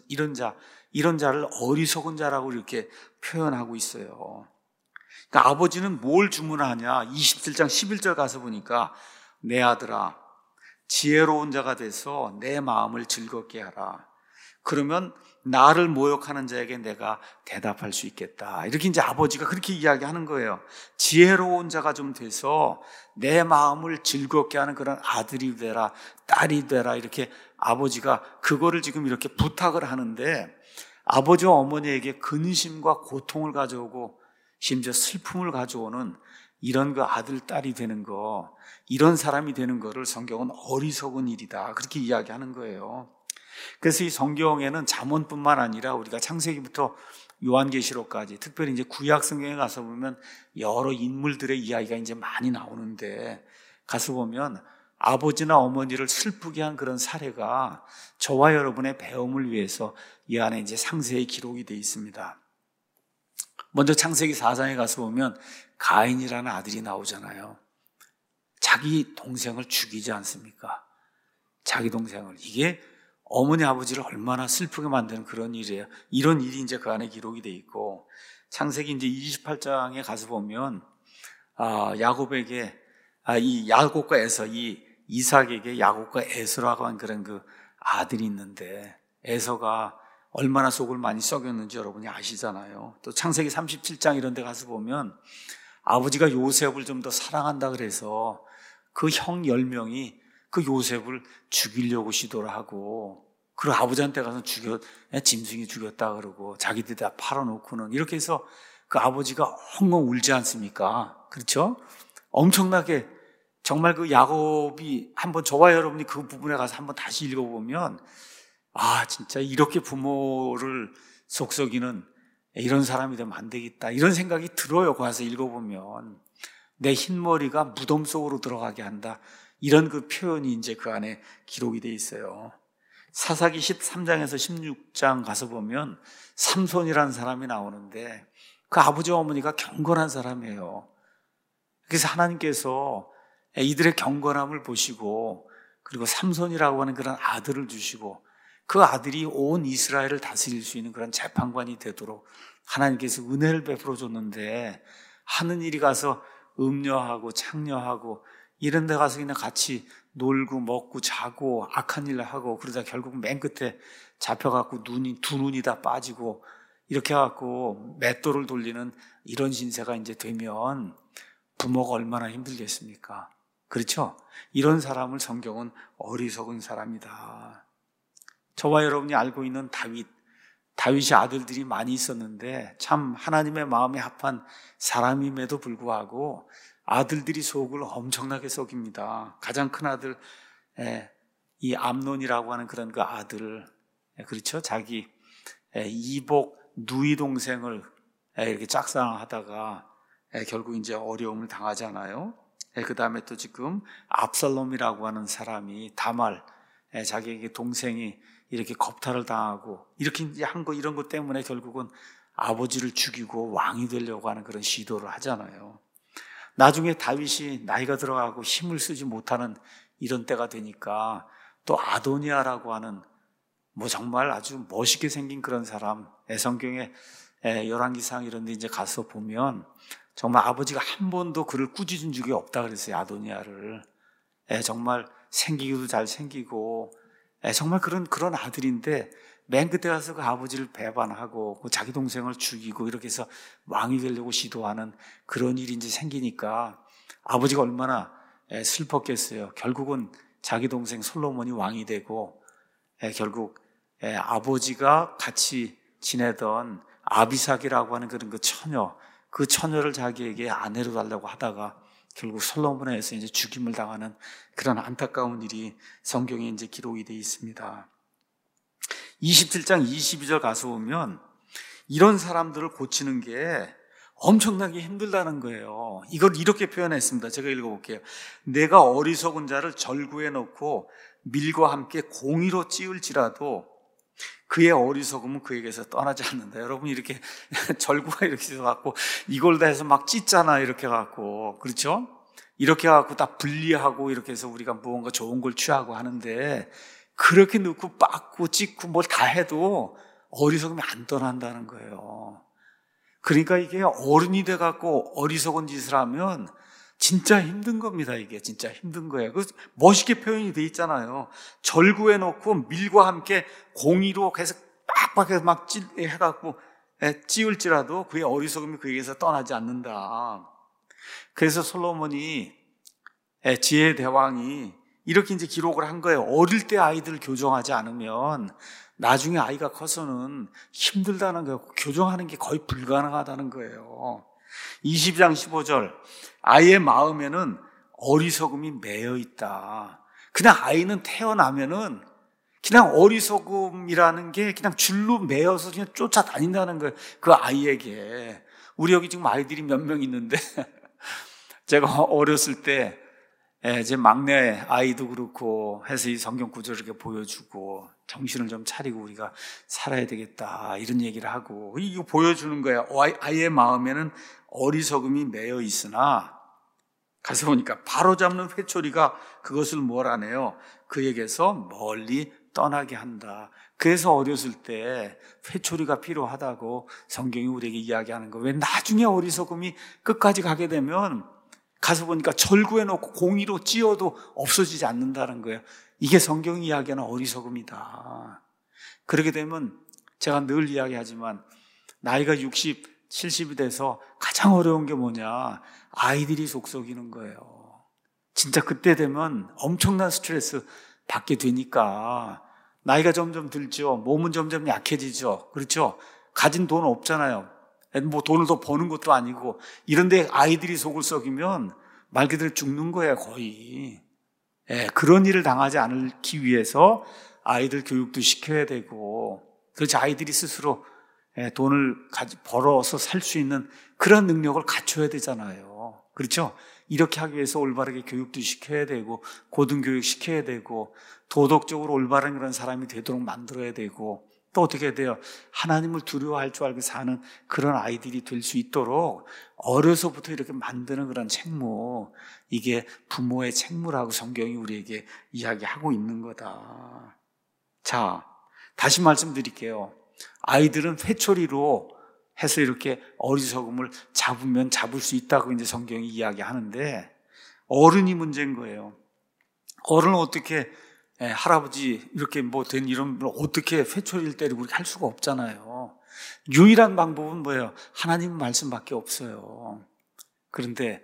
이런 자를 어리석은 자라고 이렇게 표현하고 있어요. 그러니까 아버지는 뭘 주문하냐? 27장 11절 가서 보니까 내 아들아 지혜로운 자가 돼서 내 마음을 즐겁게 하라. 그러면 나를 모욕하는 자에게 내가 대답할 수 있겠다. 이렇게 이제 아버지가 그렇게 이야기하는 거예요. 지혜로운 자가 좀 돼서 내 마음을 즐겁게 하는 그런 아들이 되라, 딸이 되라. 이렇게 아버지가 그거를 지금 이렇게 부탁을 하는데, 아버지와 어머니에게 근심과 고통을 가져오고 심지어 슬픔을 가져오는 이런 그 아들, 딸이 되는 거, 이런 사람이 되는 거를 성경은 어리석은 일이다. 그렇게 이야기하는 거예요. 그래서 이 성경에는 잠언뿐만 아니라 우리가 창세기부터 요한계시록까지, 특별히 이제 구약 성경에 가서 보면 여러 인물들의 이야기가 이제 많이 나오는데, 가서 보면 아버지나 어머니를 슬프게 한 그런 사례가 저와 여러분의 배움을 위해서 이 안에 이제 상세히 기록이 되어 있습니다. 먼저 창세기 4장에 가서 보면 가인이라는 아들이 나오잖아요. 자기 동생을 죽이지 않습니까? 자기 동생을. 이게 어머니 아버지를 얼마나 슬프게 만드는 그런 일이에요. 이런 일이 이제 그 안에 기록이 돼 있고, 창세기 이제 28장에 가서 보면 야곱에게 이 야곱과 에서, 이 이삭에게 야곱과 에서라고 한 그런 그 아들이 있는데, 에서가 얼마나 속을 많이 썩였는지 여러분이 아시잖아요. 또 창세기 37장 이런 데 가서 보면 아버지가 요셉을 좀 더 사랑한다 그래서 그 형 10명이 그 요셉을 죽이려고 시도를 하고, 그리고 아버지한테 가서 짐승이 죽였다 그러고 자기들이 다 팔아놓고는, 이렇게 해서 그 아버지가 엉엉 울지 않습니까? 그렇죠? 엄청나게, 정말 그 야곱이, 한번 저와 여러분이 그 부분에 가서 한번 다시 읽어보면 진짜 이렇게 부모를 속썩이는 이런 사람이 되면 안 되겠다, 이런 생각이 들어요. 가서 읽어보면 내 흰머리가 무덤 속으로 들어가게 한다, 이런 그 표현이 이제 그 안에 기록이 돼 있어요. 사사기 13장에서 16장 가서 보면 삼손이라는 사람이 나오는데, 그 아버지와 어머니가 경건한 사람이에요. 그래서 하나님께서 이들의 경건함을 보시고, 그리고 삼손이라고 하는 그런 아들을 주시고, 그 아들이 온 이스라엘을 다스릴 수 있는 그런 재판관이 되도록 하나님께서 은혜를 베풀어 줬는데, 하는 일이 가서 음녀하고 창녀하고 이런 데 가서 그냥 같이 놀고 먹고 자고 악한 일을 하고, 그러다 결국 맨 끝에 잡혀갖고 두 눈이 다 빠지고 이렇게 해갖고 맷돌을 돌리는 이런 신세가 이제 되면 부모가 얼마나 힘들겠습니까? 그렇죠? 이런 사람을 성경은 어리석은 사람이다. 저와 여러분이 알고 있는 다윗이 아들들이 많이 있었는데 참 하나님의 마음에 합한 사람임에도 불구하고 아들들이 속을 엄청나게 썩입니다. 가장 큰 아들, 이 암논이라고 하는 그런 그 아들, 그렇죠? 자기 이복 누이 동생을 이렇게 짝사랑하다가 결국 이제 어려움을 당하잖아요. 그 다음에 또 지금 압살롬이라고 하는 사람이 다말, 자기에게 동생이 이렇게 겁탈을 당하고 이렇게 이제 한 거, 이런 것 때문에 결국은 아버지를 죽이고 왕이 되려고 하는 그런 시도를 하잖아요. 나중에 다윗이 나이가 들어가고 힘을 쓰지 못하는 이런 때가 되니까 또 아도니아라고 하는 정말 아주 멋있게 생긴 그런 사람, 성경에 열왕기상 이런 데 이제 가서 보면 정말 아버지가 한 번도 그를 꾸짖은 적이 없다 그랬어요. 아도니아를. 정말 생기기도 잘 생기고 정말 그런 아들인데, 맨 끝에 가서 그 아버지를 배반하고 자기 동생을 죽이고 이렇게 해서 왕이 되려고 시도하는 그런 일이 이제 생기니까 아버지가 얼마나 슬펐겠어요. 결국은 자기 동생 솔로몬이 왕이 되고, 결국 아버지가 같이 지내던 아비삭이라고 하는 그런 그 처녀를 자기에게 아내로 달라고 하다가 결국 솔로몬에 의해서 이제 죽임을 당하는 그런 안타까운 일이 성경에 이제 기록이 되어 있습니다. 27장 22절 가서 보면 이런 사람들을 고치는 게 엄청나게 힘들다는 거예요. 이걸 이렇게 표현했습니다. 제가 읽어볼게요. 내가 어리석은 자를 절구에 넣고 밀과 함께 공의로 찌을지라도 그의 어리석음은 그에게서 떠나지 않는다. 여러분, 이렇게 절구가 이렇게 해서 이걸 다 해서 막 찢잖아, 이렇게 해갖고. 그렇죠? 이렇게 해갖고 다 분리하고 이렇게 해서 우리가 무언가 좋은 걸 취하고 하는데, 그렇게 넣고 빻고 찢고 뭘 다 해도 어리석음이 안 떠난다는 거예요. 그러니까 이게 어른이 돼갖고 어리석은 짓을 하면 진짜 힘든 겁니다. 이게 진짜 힘든 거예요. 멋있게 표현이 돼 있잖아요. 절구에 놓고 밀과 함께 공의로 계속 팍팍해서 막 해갖고 찌울지라도 그의 어리석음이 그에게서 떠나지 않는다. 그래서 솔로몬이 지혜의 대왕이 이렇게 이제 기록을 한 거예요. 어릴 때 아이들을 교정하지 않으면 나중에 아이가 커서는 힘들다는 거예요. 교정하는 게 거의 불가능하다는 거예요. 22장 15절, 아이의 마음에는 어리석음이 매여 있다. 그냥 아이는 태어나면은 그냥 어리석음이라는 게 그냥 줄로 매여서 그냥 쫓아다닌다는 거예요. 그 아이에게. 우리 여기 지금 아이들이 몇 명 있는데 제가 어렸을 때 제 막내 아이도 그렇고 해서 이 성경 구절을 이렇게 보여주고 정신을 좀 차리고 우리가 살아야 되겠다 이런 얘기를 하고 이거 보여주는 거야. 아이의 마음에는 어리석음이 매여 있으나 가서 보니까 바로잡는 회초리가 그것을 몰아내요. 그에게서 멀리 떠나게 한다. 그래서 어렸을 때 회초리가 필요하다고 성경이 우리에게 이야기하는 거. 왜 나중에 어리석음이 끝까지 가게 되면 가서 보니까 절구해 놓고 공이로 찧어도 없어지지 않는다는 거예요. 이게 성경이 이야기하는 어리석음이다. 그렇게 되면 제가 늘 이야기하지만 나이가 60, 70이 돼서 가장 어려운 게 뭐냐? 아이들이 속썩이는 거예요. 진짜 그때 되면 엄청난 스트레스 받게 되니까 나이가 점점 들죠. 몸은 점점 약해지죠. 그렇죠? 가진 돈 없잖아요. 뭐 돈을 더 버는 것도 아니고 이런데 아이들이 속을 썩이면 말 그대로 죽는 거예요, 거의. 그런 일을 당하지 않기 위해서 아이들 교육도 시켜야 되고 그렇지 아이들이 스스로 돈을 벌어서 살 수 있는 그런 능력을 갖춰야 되잖아요. 그렇죠? 이렇게 하기 위해서 올바르게 교육도 시켜야 되고 고등교육 시켜야 되고 도덕적으로 올바른 그런 사람이 되도록 만들어야 되고 또 어떻게 돼요? 하나님을 두려워할 줄 알고 사는 그런 아이들이 될 수 있도록 어려서부터 이렇게 만드는 그런 책무, 이게 부모의 책무라고 성경이 우리에게 이야기하고 있는 거다. 자, 다시 말씀드릴게요. 아이들은 회초리로 해서 이렇게 어리석음을 잡으면 잡을 수 있다고 이제 성경이 이야기하는데 어른이 문제인 거예요. 어른은 어떻게 할아버지 이렇게 뭐 된 이런 걸 어떻게 회초리를 때리고 그렇게 할 수가 없잖아요. 유일한 방법은 뭐예요? 하나님 말씀밖에 없어요. 그런데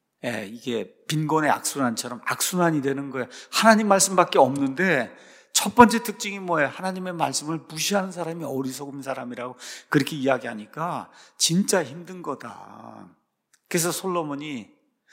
이게 빈곤의 악순환처럼 악순환이 되는 거예요. 하나님 말씀밖에 없는데 첫 번째 특징이 뭐예요? 하나님의 말씀을 무시하는 사람이 어리석은 사람이라고 그렇게 이야기하니까 진짜 힘든 거다. 그래서 솔로몬이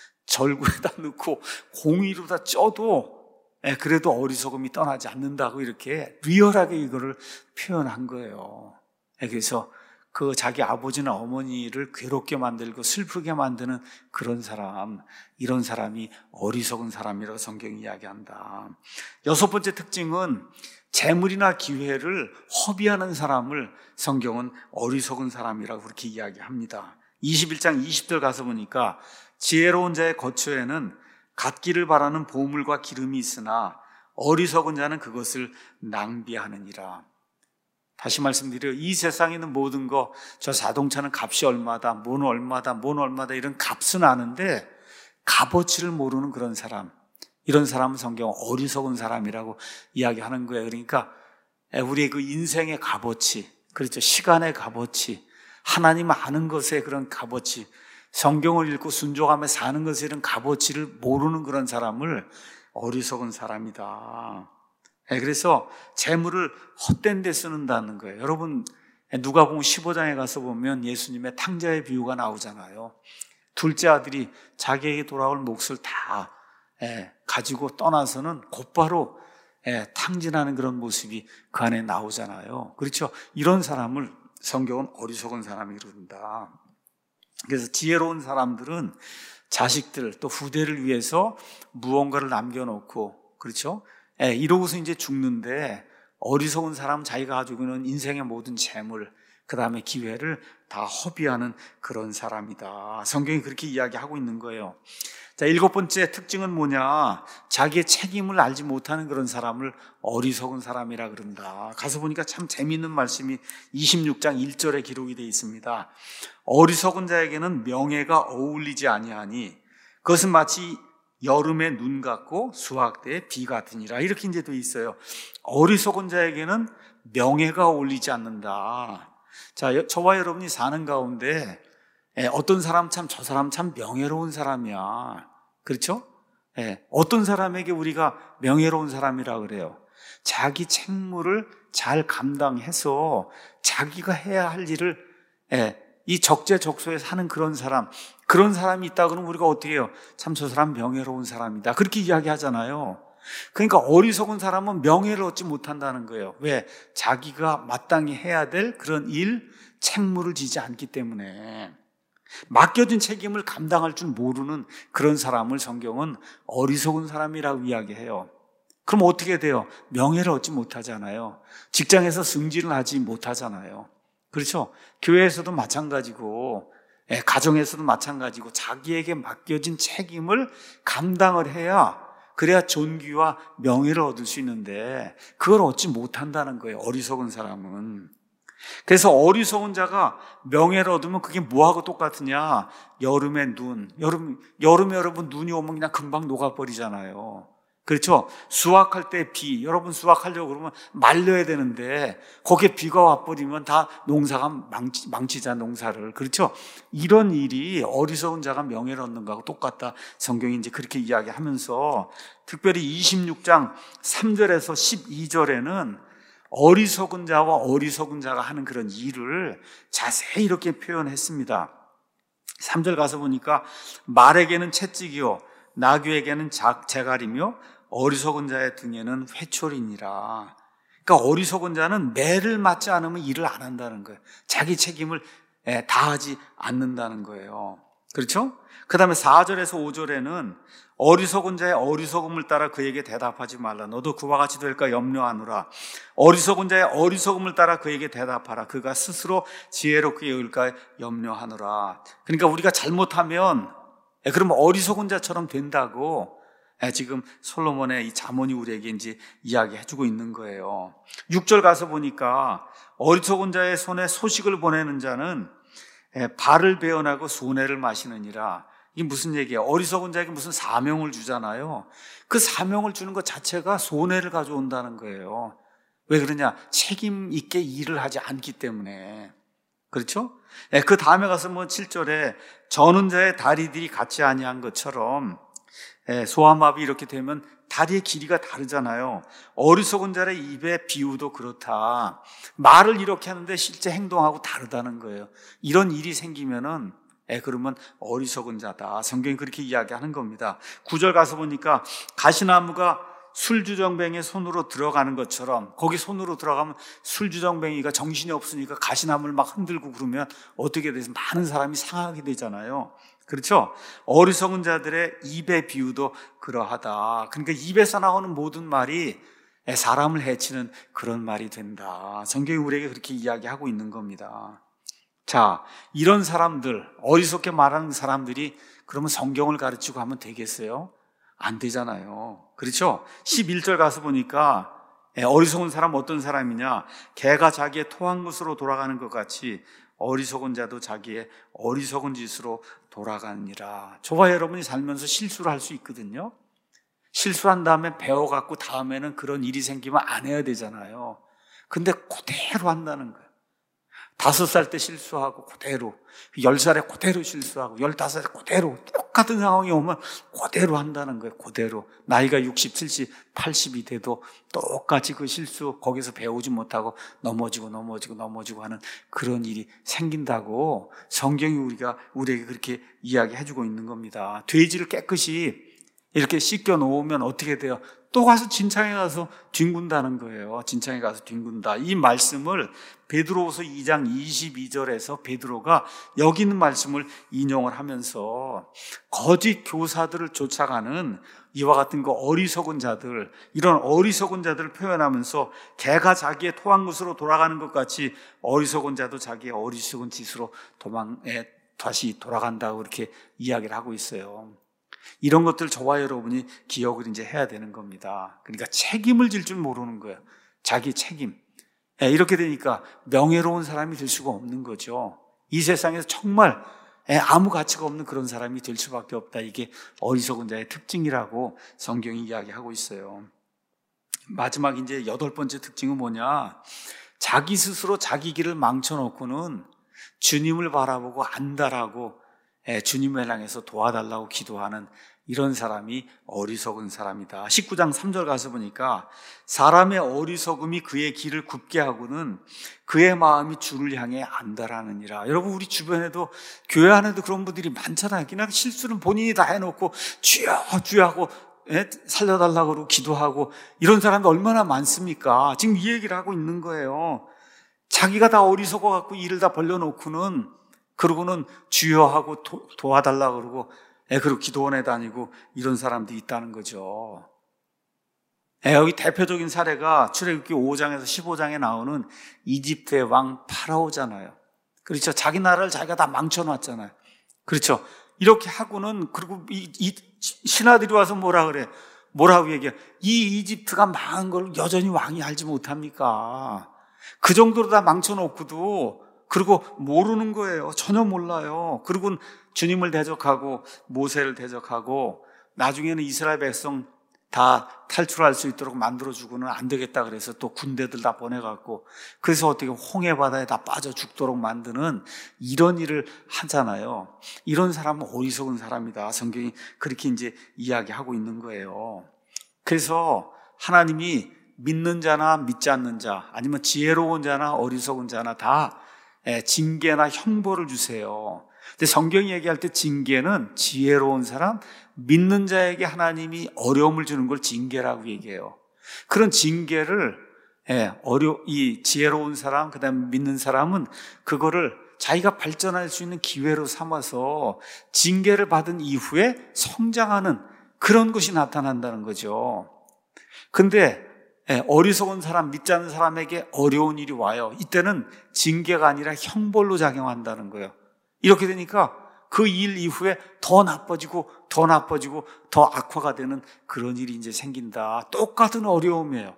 절구에다 넣고 공의로 다 쪄도 그래도 어리석음이 떠나지 않는다고 이렇게 리얼하게 이거를 표현한 거예요. 그래서 그 자기 아버지나 어머니를 괴롭게 만들고 슬프게 만드는 그런 사람, 이런 사람이 어리석은 사람이라고 성경이 이야기한다. 여섯 번째 특징은 재물이나 기회를 허비하는 사람을 성경은 어리석은 사람이라고 그렇게 이야기합니다. 21장 20절 가서 보니까 지혜로운 자의 거처에는 갖기를 바라는 보물과 기름이 있으나 어리석은 자는 그것을 낭비하느니라. 다시 말씀드려요. 이 세상에 있는 모든 거, 저 자동차는 값이 얼마다, 뭐는 얼마다, 뭐는 얼마다 이런 값은 아는데 값어치를 모르는 그런 사람, 이런 사람은 성경 어리석은 사람이라고 이야기하는 거예요. 그러니까 우리의 그 인생의 값어치, 그렇죠. 시간의 값어치, 하나님 아는 것의 그런 값어치, 성경을 읽고 순종하며 사는 것에 이런 값어치를 모르는 그런 사람을 어리석은 사람이다. 그래서 재물을 헛된 데 쓰는다는 거예요. 여러분 누가복음 15장에 가서 보면 예수님의 탕자의 비유가 나오잖아요. 둘째 아들이 자기에게 돌아올 몫을 다 가지고 떠나서는 곧바로 탕진하는 그런 모습이 그 안에 나오잖아요. 그렇죠? 이런 사람을 성경은 어리석은 사람이 그런다. 그래서 지혜로운 사람들은 자식들 또 후대를 위해서 무언가를 남겨놓고, 그렇죠? 이러고서 이제 죽는데 어리석은 사람은 자기가 가지고 있는 인생의 모든 재물, 그 다음에 기회를 다 허비하는 그런 사람이다. 성경이 그렇게 이야기하고 있는 거예요. 자, 일곱 번째 특징은 뭐냐? 자기의 책임을 알지 못하는 그런 사람을 어리석은 사람이라 그런다. 가서 보니까 참 재미있는 말씀이 26장 1절에 기록이 되어 있습니다. 어리석은 자에게는 명예가 어울리지 아니하니 그것은 마치 여름의 눈 같고 수확 때의 비 같으니라. 이렇게 이제 되어 있어요. 어리석은 자에게는 명예가 어울리지 않는다. 자, 저와 여러분이 사는 가운데 어떤 사람 참 저 사람 참 명예로운 사람이야. 그렇죠? 어떤 사람에게 우리가 명예로운 사람이라 그래요? 자기 책무를 잘 감당해서 자기가 해야 할 일을 이 적재적소에 사는 그런 사람이 있다 그러면 우리가 어떻게 해요? 참 저 사람 명예로운 사람이다. 그렇게 이야기하잖아요. 그러니까 어리석은 사람은 명예를 얻지 못한다는 거예요. 왜? 자기가 마땅히 해야 될 그런 일, 책무를 지지 않기 때문에. 맡겨진 책임을 감당할 줄 모르는 그런 사람을 성경은 어리석은 사람이라고 이야기해요. 그럼 어떻게 돼요? 명예를 얻지 못하잖아요. 직장에서 승진을 하지 못하잖아요. 그렇죠? 교회에서도 마찬가지고, 가정에서도 마찬가지고, 자기에게 맡겨진 책임을 감당을 해야, 그래야 존귀와 명예를 얻을 수 있는데, 그걸 얻지 못한다는 거예요, 어리석은 사람은. 그래서 어리석은 자가 명예를 얻으면 그게 뭐하고 똑같으냐? 여름에 여름에 여러분 눈이 오면 그냥 금방 녹아버리잖아요. 그렇죠? 수확할 때 비, 여러분 수확하려고 그러면 말려야 되는데 거기에 비가 와버리면 다 농사가 망치자 농사를. 그렇죠? 이런 일이 어리석은 자가 명예를 얻는 거하고 똑같다. 성경이 이제 그렇게 이야기하면서 특별히 26장 3절에서 12절에는 어리석은 자와 어리석은 자가 하는 그런 일을 자세히 이렇게 표현했습니다. 3절 가서 보니까 말에게는 채찍이요 나귀에게는 재갈이며 어리석은 자의 등에는 회초리니라. 그러니까 어리석은 자는 매를 맞지 않으면 일을 안 한다는 거예요. 자기 책임을 다하지 않는다는 거예요. 그렇죠? 그 다음에 4절에서 5절에는 어리석은 자의 어리석음을 따라 그에게 대답하지 말라. 너도 그와 같이 될까 염려하노라. 어리석은 자의 어리석음을 따라 그에게 대답하라. 그가 스스로 지혜롭게 여길까 염려하노라. 그러니까 우리가 잘못하면 그러면 어리석은 자처럼 된다고 지금 솔로몬의 이 잠언이 우리에게 이제 이야기해주고 있는 거예요. 6절 가서 보니까 어리석은 자의 손에 소식을 보내는 자는 발을 베어나고 손해를 마시느니라. 이게 무슨 얘기예요? 어리석은 자에게 무슨 사명을 주잖아요. 그 사명을 주는 것 자체가 손해를 가져온다는 거예요. 왜 그러냐? 책임 있게 일을 하지 않기 때문에. 그렇죠? 그 다음에 가서 7절에 저는 자의 다리들이 같지 아니한 것처럼 소아마비 이렇게 되면 다리의 길이가 다르잖아요. 어리석은 자의 입의 비유도 그렇다. 말을 이렇게 하는데 실제 행동하고 다르다는 거예요. 이런 일이 생기면은 그러면 어리석은 자다. 성경이 그렇게 이야기하는 겁니다. 9절 가서 보니까 가시나무가 술주정뱅이의 손으로 들어가는 것처럼 거기 손으로 들어가면 술주정뱅이가 정신이 없으니까 가시나무를 막 흔들고 그러면 어떻게 돼서 많은 사람이 상하게 되잖아요. 그렇죠? 어리석은 자들의 입의 비유도 그러하다. 그러니까 입에서 나오는 모든 말이 사람을 해치는 그런 말이 된다. 성경이 우리에게 그렇게 이야기하고 있는 겁니다. 자, 이런 사람들, 어리석게 말하는 사람들이 그러면 성경을 가르치고 하면 되겠어요? 안 되잖아요. 그렇죠? 11절 가서 보니까 어리석은 사람 어떤 사람이냐? 개가 자기의 토한 곳으로 돌아가는 것 같이 어리석은 자도 자기의 어리석은 짓으로 돌아가니라. 저와 여러분이 살면서 실수를 할 수 있거든요. 실수한 다음에 배워갖고 다음에는 그런 일이 생기면 안 해야 되잖아요. 근데 그대로 한다는 거예요. 5살 때 실수하고 그대로, 10살에 그대로 실수하고 15살에 그대로 똑같은 상황이 오면 그대로 한다는 거예요. 그대로. 나이가 60, 70, 80이 돼도 똑같이 그 실수 거기서 배우지 못하고 넘어지고 하는 그런 일이 생긴다고 성경이 우리에게 그렇게 이야기해주고 있는 겁니다. 돼지를 깨끗이 이렇게 씻겨 놓으면 어떻게 돼요? 또 가서 진창에 가서 뒹군다는 거예요. 진창에 가서 뒹군다. 이 말씀을 베드로후서 2장 22절에서 베드로가 여기 있는 말씀을 인용을 하면서 거짓 교사들을 쫓아가는 이와 같은 거 어리석은 자들, 이런 어리석은 자들을 표현하면서 개가 자기의 토한 곳으로 돌아가는 것 같이 어리석은 자도 자기의 어리석은 짓으로 다시 돌아간다고 이렇게 이야기를 하고 있어요. 이런 것들 저와 여러분이 기억을 이제 해야 되는 겁니다. 그러니까 책임을 질 줄 모르는 거예요. 자기 책임. 이렇게 되니까 명예로운 사람이 될 수가 없는 거죠. 이 세상에서 정말 아무 가치가 없는 그런 사람이 될 수밖에 없다. 이게 어리석은 자의 특징이라고 성경이 이야기하고 있어요. 마지막 이제 8번째 특징은 뭐냐? 자기 스스로 자기 길을 망쳐놓고는 주님을 바라보고 안다라고 주님을 향해서 도와달라고 기도하는 이런 사람이 어리석은 사람이다. 19장 3절 가서 보니까 사람의 어리석음이 그의 길을 굽게 하고는 그의 마음이 주를 향해 안다라느니라. 여러분, 우리 주변에도 교회 안에도 그런 분들이 많잖아요. 그냥 실수는 본인이 다 해놓고 주여 주여 하고 살려달라고 그러고 기도하고 이런 사람이 얼마나 많습니까? 지금 이 얘기를 하고 있는 거예요. 자기가 다 어리석어 갖고 일을 다 벌려놓고는 그러고는 주여 하고 도와달라고 그러고 그리고 기도원에 다니고 이런 사람들이 있다는 거죠. 여기 대표적인 사례가 출애굽기 5장에서 15장에 나오는 이집트의 왕 파라오잖아요. 그렇죠. 자기 나라를 자기가 다 망쳐놨잖아요. 그렇죠. 이렇게 하고는 그리고 이 신하들이 와서 뭐라고 얘기해? 이 이집트가 망한 걸 여전히 왕이 알지 못합니까? 그 정도로 다 망쳐놓고도 그리고 모르는 거예요. 전혀 몰라요. 그리고 주님을 대적하고 모세를 대적하고 나중에는 이스라엘 백성 다 탈출할 수 있도록 만들어주고는 안 되겠다 그래서 또 군대들 다 보내갖고 그래서 어떻게 홍해 바다에 다 빠져 죽도록 만드는 이런 일을 하잖아요. 이런 사람은 어리석은 사람이다. 성경이 그렇게 이제 이야기하고 있는 거예요. 그래서 하나님이 믿는 자나 믿지 않는 자 아니면 지혜로운 자나 어리석은 자나 다 징계나 형벌을 주세요. 근데 성경이 얘기할 때 징계는 지혜로운 사람, 믿는 자에게 하나님이 어려움을 주는 걸 징계라고 얘기해요. 그런 징계를 이 지혜로운 사람, 그다음에 믿는 사람은 그거를 자기가 발전할 수 있는 기회로 삼아서 징계를 받은 이후에 성장하는 그런 것이 나타난다는 거죠. 근데 어리석은 사람, 믿지 않는 사람에게 어려운 일이 와요. 이때는 징계가 아니라 형벌로 작용한다는 거예요. 이렇게 되니까 그 일 이후에 더 나빠지고 더 악화가 되는 그런 일이 이제 생긴다. 똑같은 어려움이에요.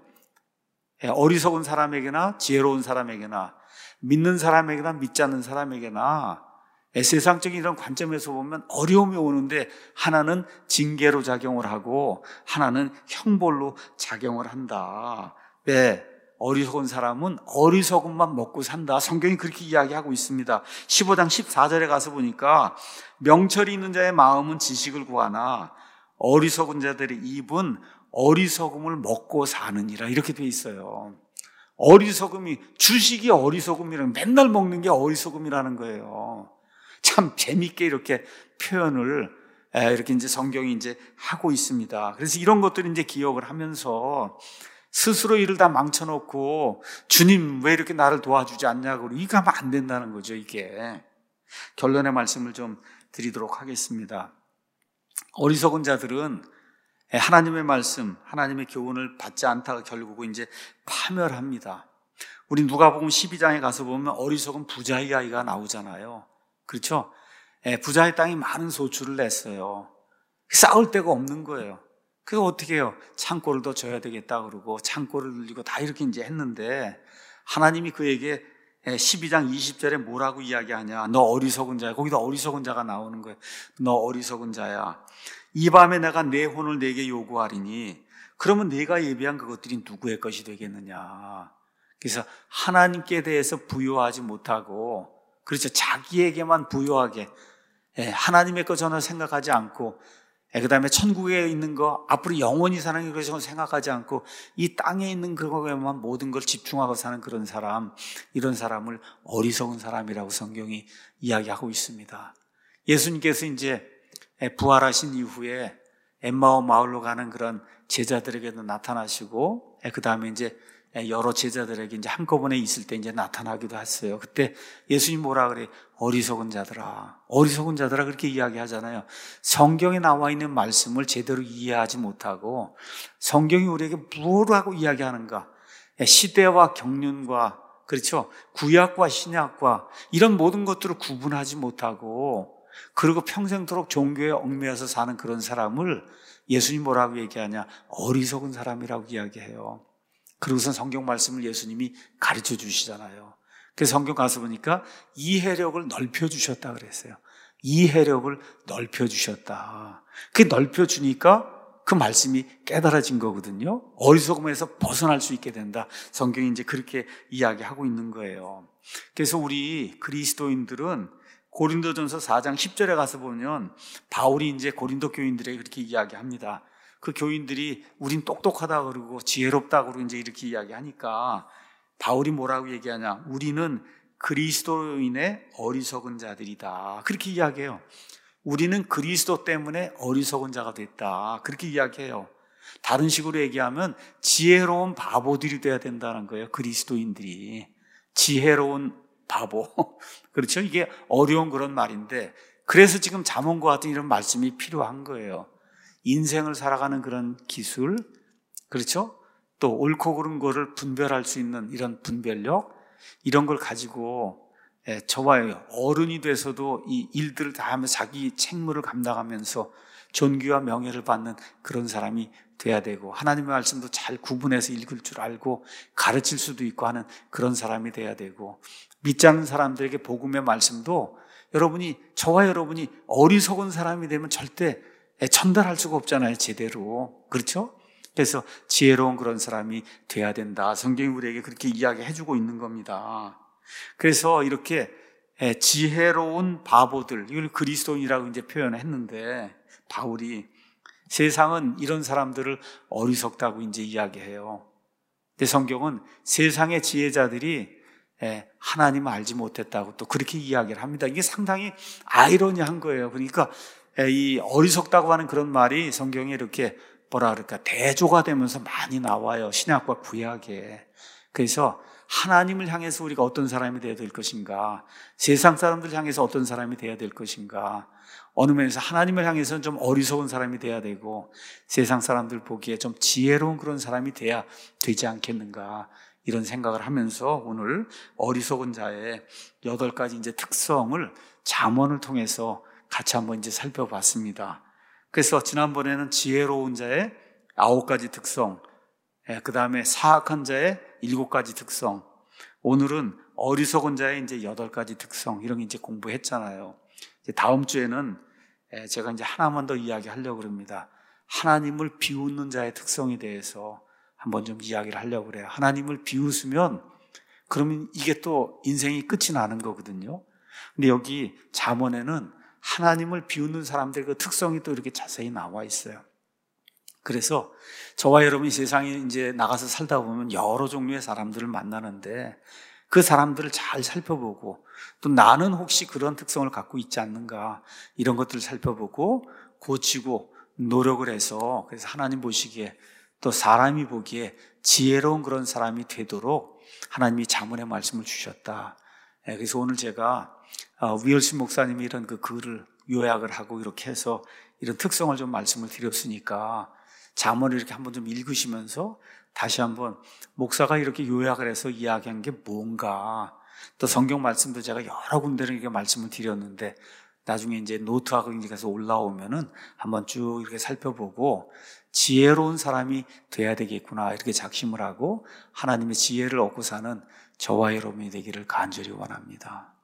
어리석은 사람에게나 지혜로운 사람에게나 믿는 사람에게나 믿지 않는 사람에게나 세상적인 이런 관점에서 보면 어려움이 오는데 하나는 징계로 작용을 하고 하나는 형벌로 작용을 한다. 왜? 어리석은 사람은 어리석음만 먹고 산다. 성경이 그렇게 이야기하고 있습니다. 15장 14절에 가서 보니까 명철이 있는 자의 마음은 지식을 구하나 어리석은 자들의 입은 어리석음을 먹고 사느니라. 이렇게 돼 있어요. 주식이 어리석음이라는, 맨날 먹는 게 어리석음이라는 거예요. 참 재밌게 이렇게 표현을 이렇게 이제 성경이 이제 하고 있습니다. 그래서 이런 것들을 이제 기억을 하면서 스스로 일을 다 망쳐놓고 주님 왜 이렇게 나를 도와주지 않냐고 이거 하면 안 된다는 거죠. 이게 결론의 말씀을 좀 드리도록 하겠습니다. 어리석은 자들은 하나님의 말씀, 하나님의 교훈을 받지 않다가 결국은 이제 파멸합니다. 우리 누가복음 12장에 가서 보면 어리석은 부자의 아이가 나오잖아요. 그렇죠? 부자의 땅이 많은 소출을 냈어요. 싸울 데가 없는 거예요. 그래서 어떻게 해요? 창고를 더 줘야 되겠다 그러고 창고를 늘리고 다 이렇게 이제 했는데 하나님이 그에게 12장 20절에 뭐라고 이야기하냐? 너 어리석은 자야. 거기다 어리석은 자가 나오는 거예요. 너 어리석은 자야. 이 밤에 내가 내 혼을 내게 요구하리니 그러면 내가 예비한 그것들이 누구의 것이 되겠느냐? 그래서 하나님께 대해서 부여하지 못하고 그렇죠. 자기에게만 부여하게 하나님의 것 전혀 생각하지 않고 그 다음에 천국에 있는 거 앞으로 영원히 사는 것을 생각하지 않고 이 땅에 있는 그거에만 모든 걸 집중하고 사는 그런 사람, 이런 사람을 어리석은 사람이라고 성경이 이야기하고 있습니다. 예수님께서 이제 부활하신 이후에 엠마오 마을로 가는 그런 제자들에게도 나타나시고 그 다음에 이제 여러 제자들에게 이제 한꺼번에 있을 때 이제 나타나기도 했어요. 그때 예수님 뭐라 그래? 어리석은 자들아. 어리석은 자들아 그렇게 이야기하잖아요. 성경에 나와 있는 말씀을 제대로 이해하지 못하고 성경이 우리에게 뭐라고 이야기하는가? 시대와 경륜과 그렇죠? 구약과 신약과 이런 모든 것들을 구분하지 못하고 그리고 평생토록 종교에 얽매여서 사는 그런 사람을 예수님 뭐라고 얘기하냐? 어리석은 사람이라고 이야기해요. 그리고선 성경 말씀을 예수님이 가르쳐 주시잖아요. 그래서 성경 가서 보니까 이해력을 넓혀주셨다 그랬어요. 이해력을 넓혀주셨다. 그게 넓혀주니까 그 말씀이 깨달아진 거거든요. 어리석음에서 벗어날 수 있게 된다. 성경이 이제 그렇게 이야기하고 있는 거예요. 그래서 우리 그리스도인들은 고린도전서 4장 10절에 가서 보면 바울이 이제 고린도 교인들에게 그렇게 이야기합니다. 그 교인들이 우린 똑똑하다 그러고 지혜롭다 그러고 이제 이렇게 이야기하니까 바울이 뭐라고 얘기하냐? 우리는 그리스도인의 어리석은 자들이다. 그렇게 이야기해요. 우리는 그리스도 때문에 어리석은 자가 됐다. 그렇게 이야기해요. 다른 식으로 얘기하면 지혜로운 바보들이 돼야 된다는 거예요. 그리스도인들이. 지혜로운 바보. 그렇죠? 이게 어려운 그런 말인데, 그래서 지금 잠언과 같은 이런 말씀이 필요한 거예요. 인생을 살아가는 그런 기술, 그렇죠? 또 옳고 그른 거를 분별할 수 있는 이런 분별력, 이런 걸 가지고 저와 어른이 돼서도 이 일들을 다 하면서 자기 책무를 감당하면서 존귀와 명예를 받는 그런 사람이 돼야 되고, 하나님의 말씀도 잘 구분해서 읽을 줄 알고 가르칠 수도 있고 하는 그런 사람이 돼야 되고, 믿지 않는 사람들에게 복음의 말씀도 저와 여러분이 어리석은 사람이 되면 절대 전달할 수가 없잖아요, 제대로. 그렇죠? 그래서 지혜로운 그런 사람이 돼야 된다. 성경이 우리에게 그렇게 이야기해주고 있는 겁니다. 그래서 이렇게 지혜로운 바보들, 이걸 그리스도인이라고 이제 표현했는데, 바울이 세상은 이런 사람들을 어리석다고 이제 이야기해요. 근데 성경은 세상의 지혜자들이 하나님을 알지 못했다고 또 그렇게 이야기를 합니다. 이게 상당히 아이러니한 거예요. 그러니까 이 어리석다고 하는 그런 말이 성경에 이렇게 대조가 되면서 많이 나와요. 신약과 구약에. 그래서 하나님을 향해서 우리가 어떤 사람이 되어야 될 것인가, 세상 사람들 향해서 어떤 사람이 되어야 될 것인가, 어느 면에서 하나님을 향해서는 좀 어리석은 사람이 돼야 되고, 세상 사람들 보기에 좀 지혜로운 그런 사람이 돼야 되지 않겠는가, 이런 생각을 하면서 오늘 어리석은 자의 8가지 이제 특성을 잠언을 통해서 같이 한번 이제 살펴봤습니다. 그래서 지난번에는 지혜로운 자의 9가지 특성, 그 다음에 사악한 자의 7가지 특성, 오늘은 어리석은 자의 이제 8가지 특성, 이런 게 이제 공부했잖아요. 이제 다음 주에는 제가 이제 하나만 더 이야기하려고 합니다. 하나님을 비웃는 자의 특성에 대해서 한번 좀 이야기를 하려고 그래요. 하나님을 비웃으면 그러면 이게 또 인생이 끝이 나는 거거든요. 근데 여기 잠언에는 하나님을 비웃는 사람들의 그 특성이 또 이렇게 자세히 나와 있어요. 그래서 저와 여러분이 세상에 이제 나가서 살다 보면 여러 종류의 사람들을 만나는데, 그 사람들을 잘 살펴보고, 또 나는 혹시 그런 특성을 갖고 있지 않는가, 이런 것들을 살펴보고 고치고 노력을 해서, 그래서 하나님 보시기에 또 사람이 보기에 지혜로운 그런 사람이 되도록 하나님이 잠언의 말씀을 주셨다. 그래서 오늘 제가 위얼신 목사님이 이런 그 글을 요약을 하고 이렇게 해서 이런 특성을 좀 말씀을 드렸으니까 잠언을 이렇게 한번 좀 읽으시면서 다시 한번 목사가 이렇게 요약을 해서 이야기한 게 뭔가, 또 성경 말씀도 제가 여러 군데를 이렇게 말씀을 드렸는데 나중에 이제 노트하고 이제 가서 올라오면은 한번 쭉 이렇게 살펴보고 지혜로운 사람이 돼야 되겠구나, 이렇게 작심을 하고 하나님의 지혜를 얻고 사는 저와 여러분이 되기를 간절히 원합니다.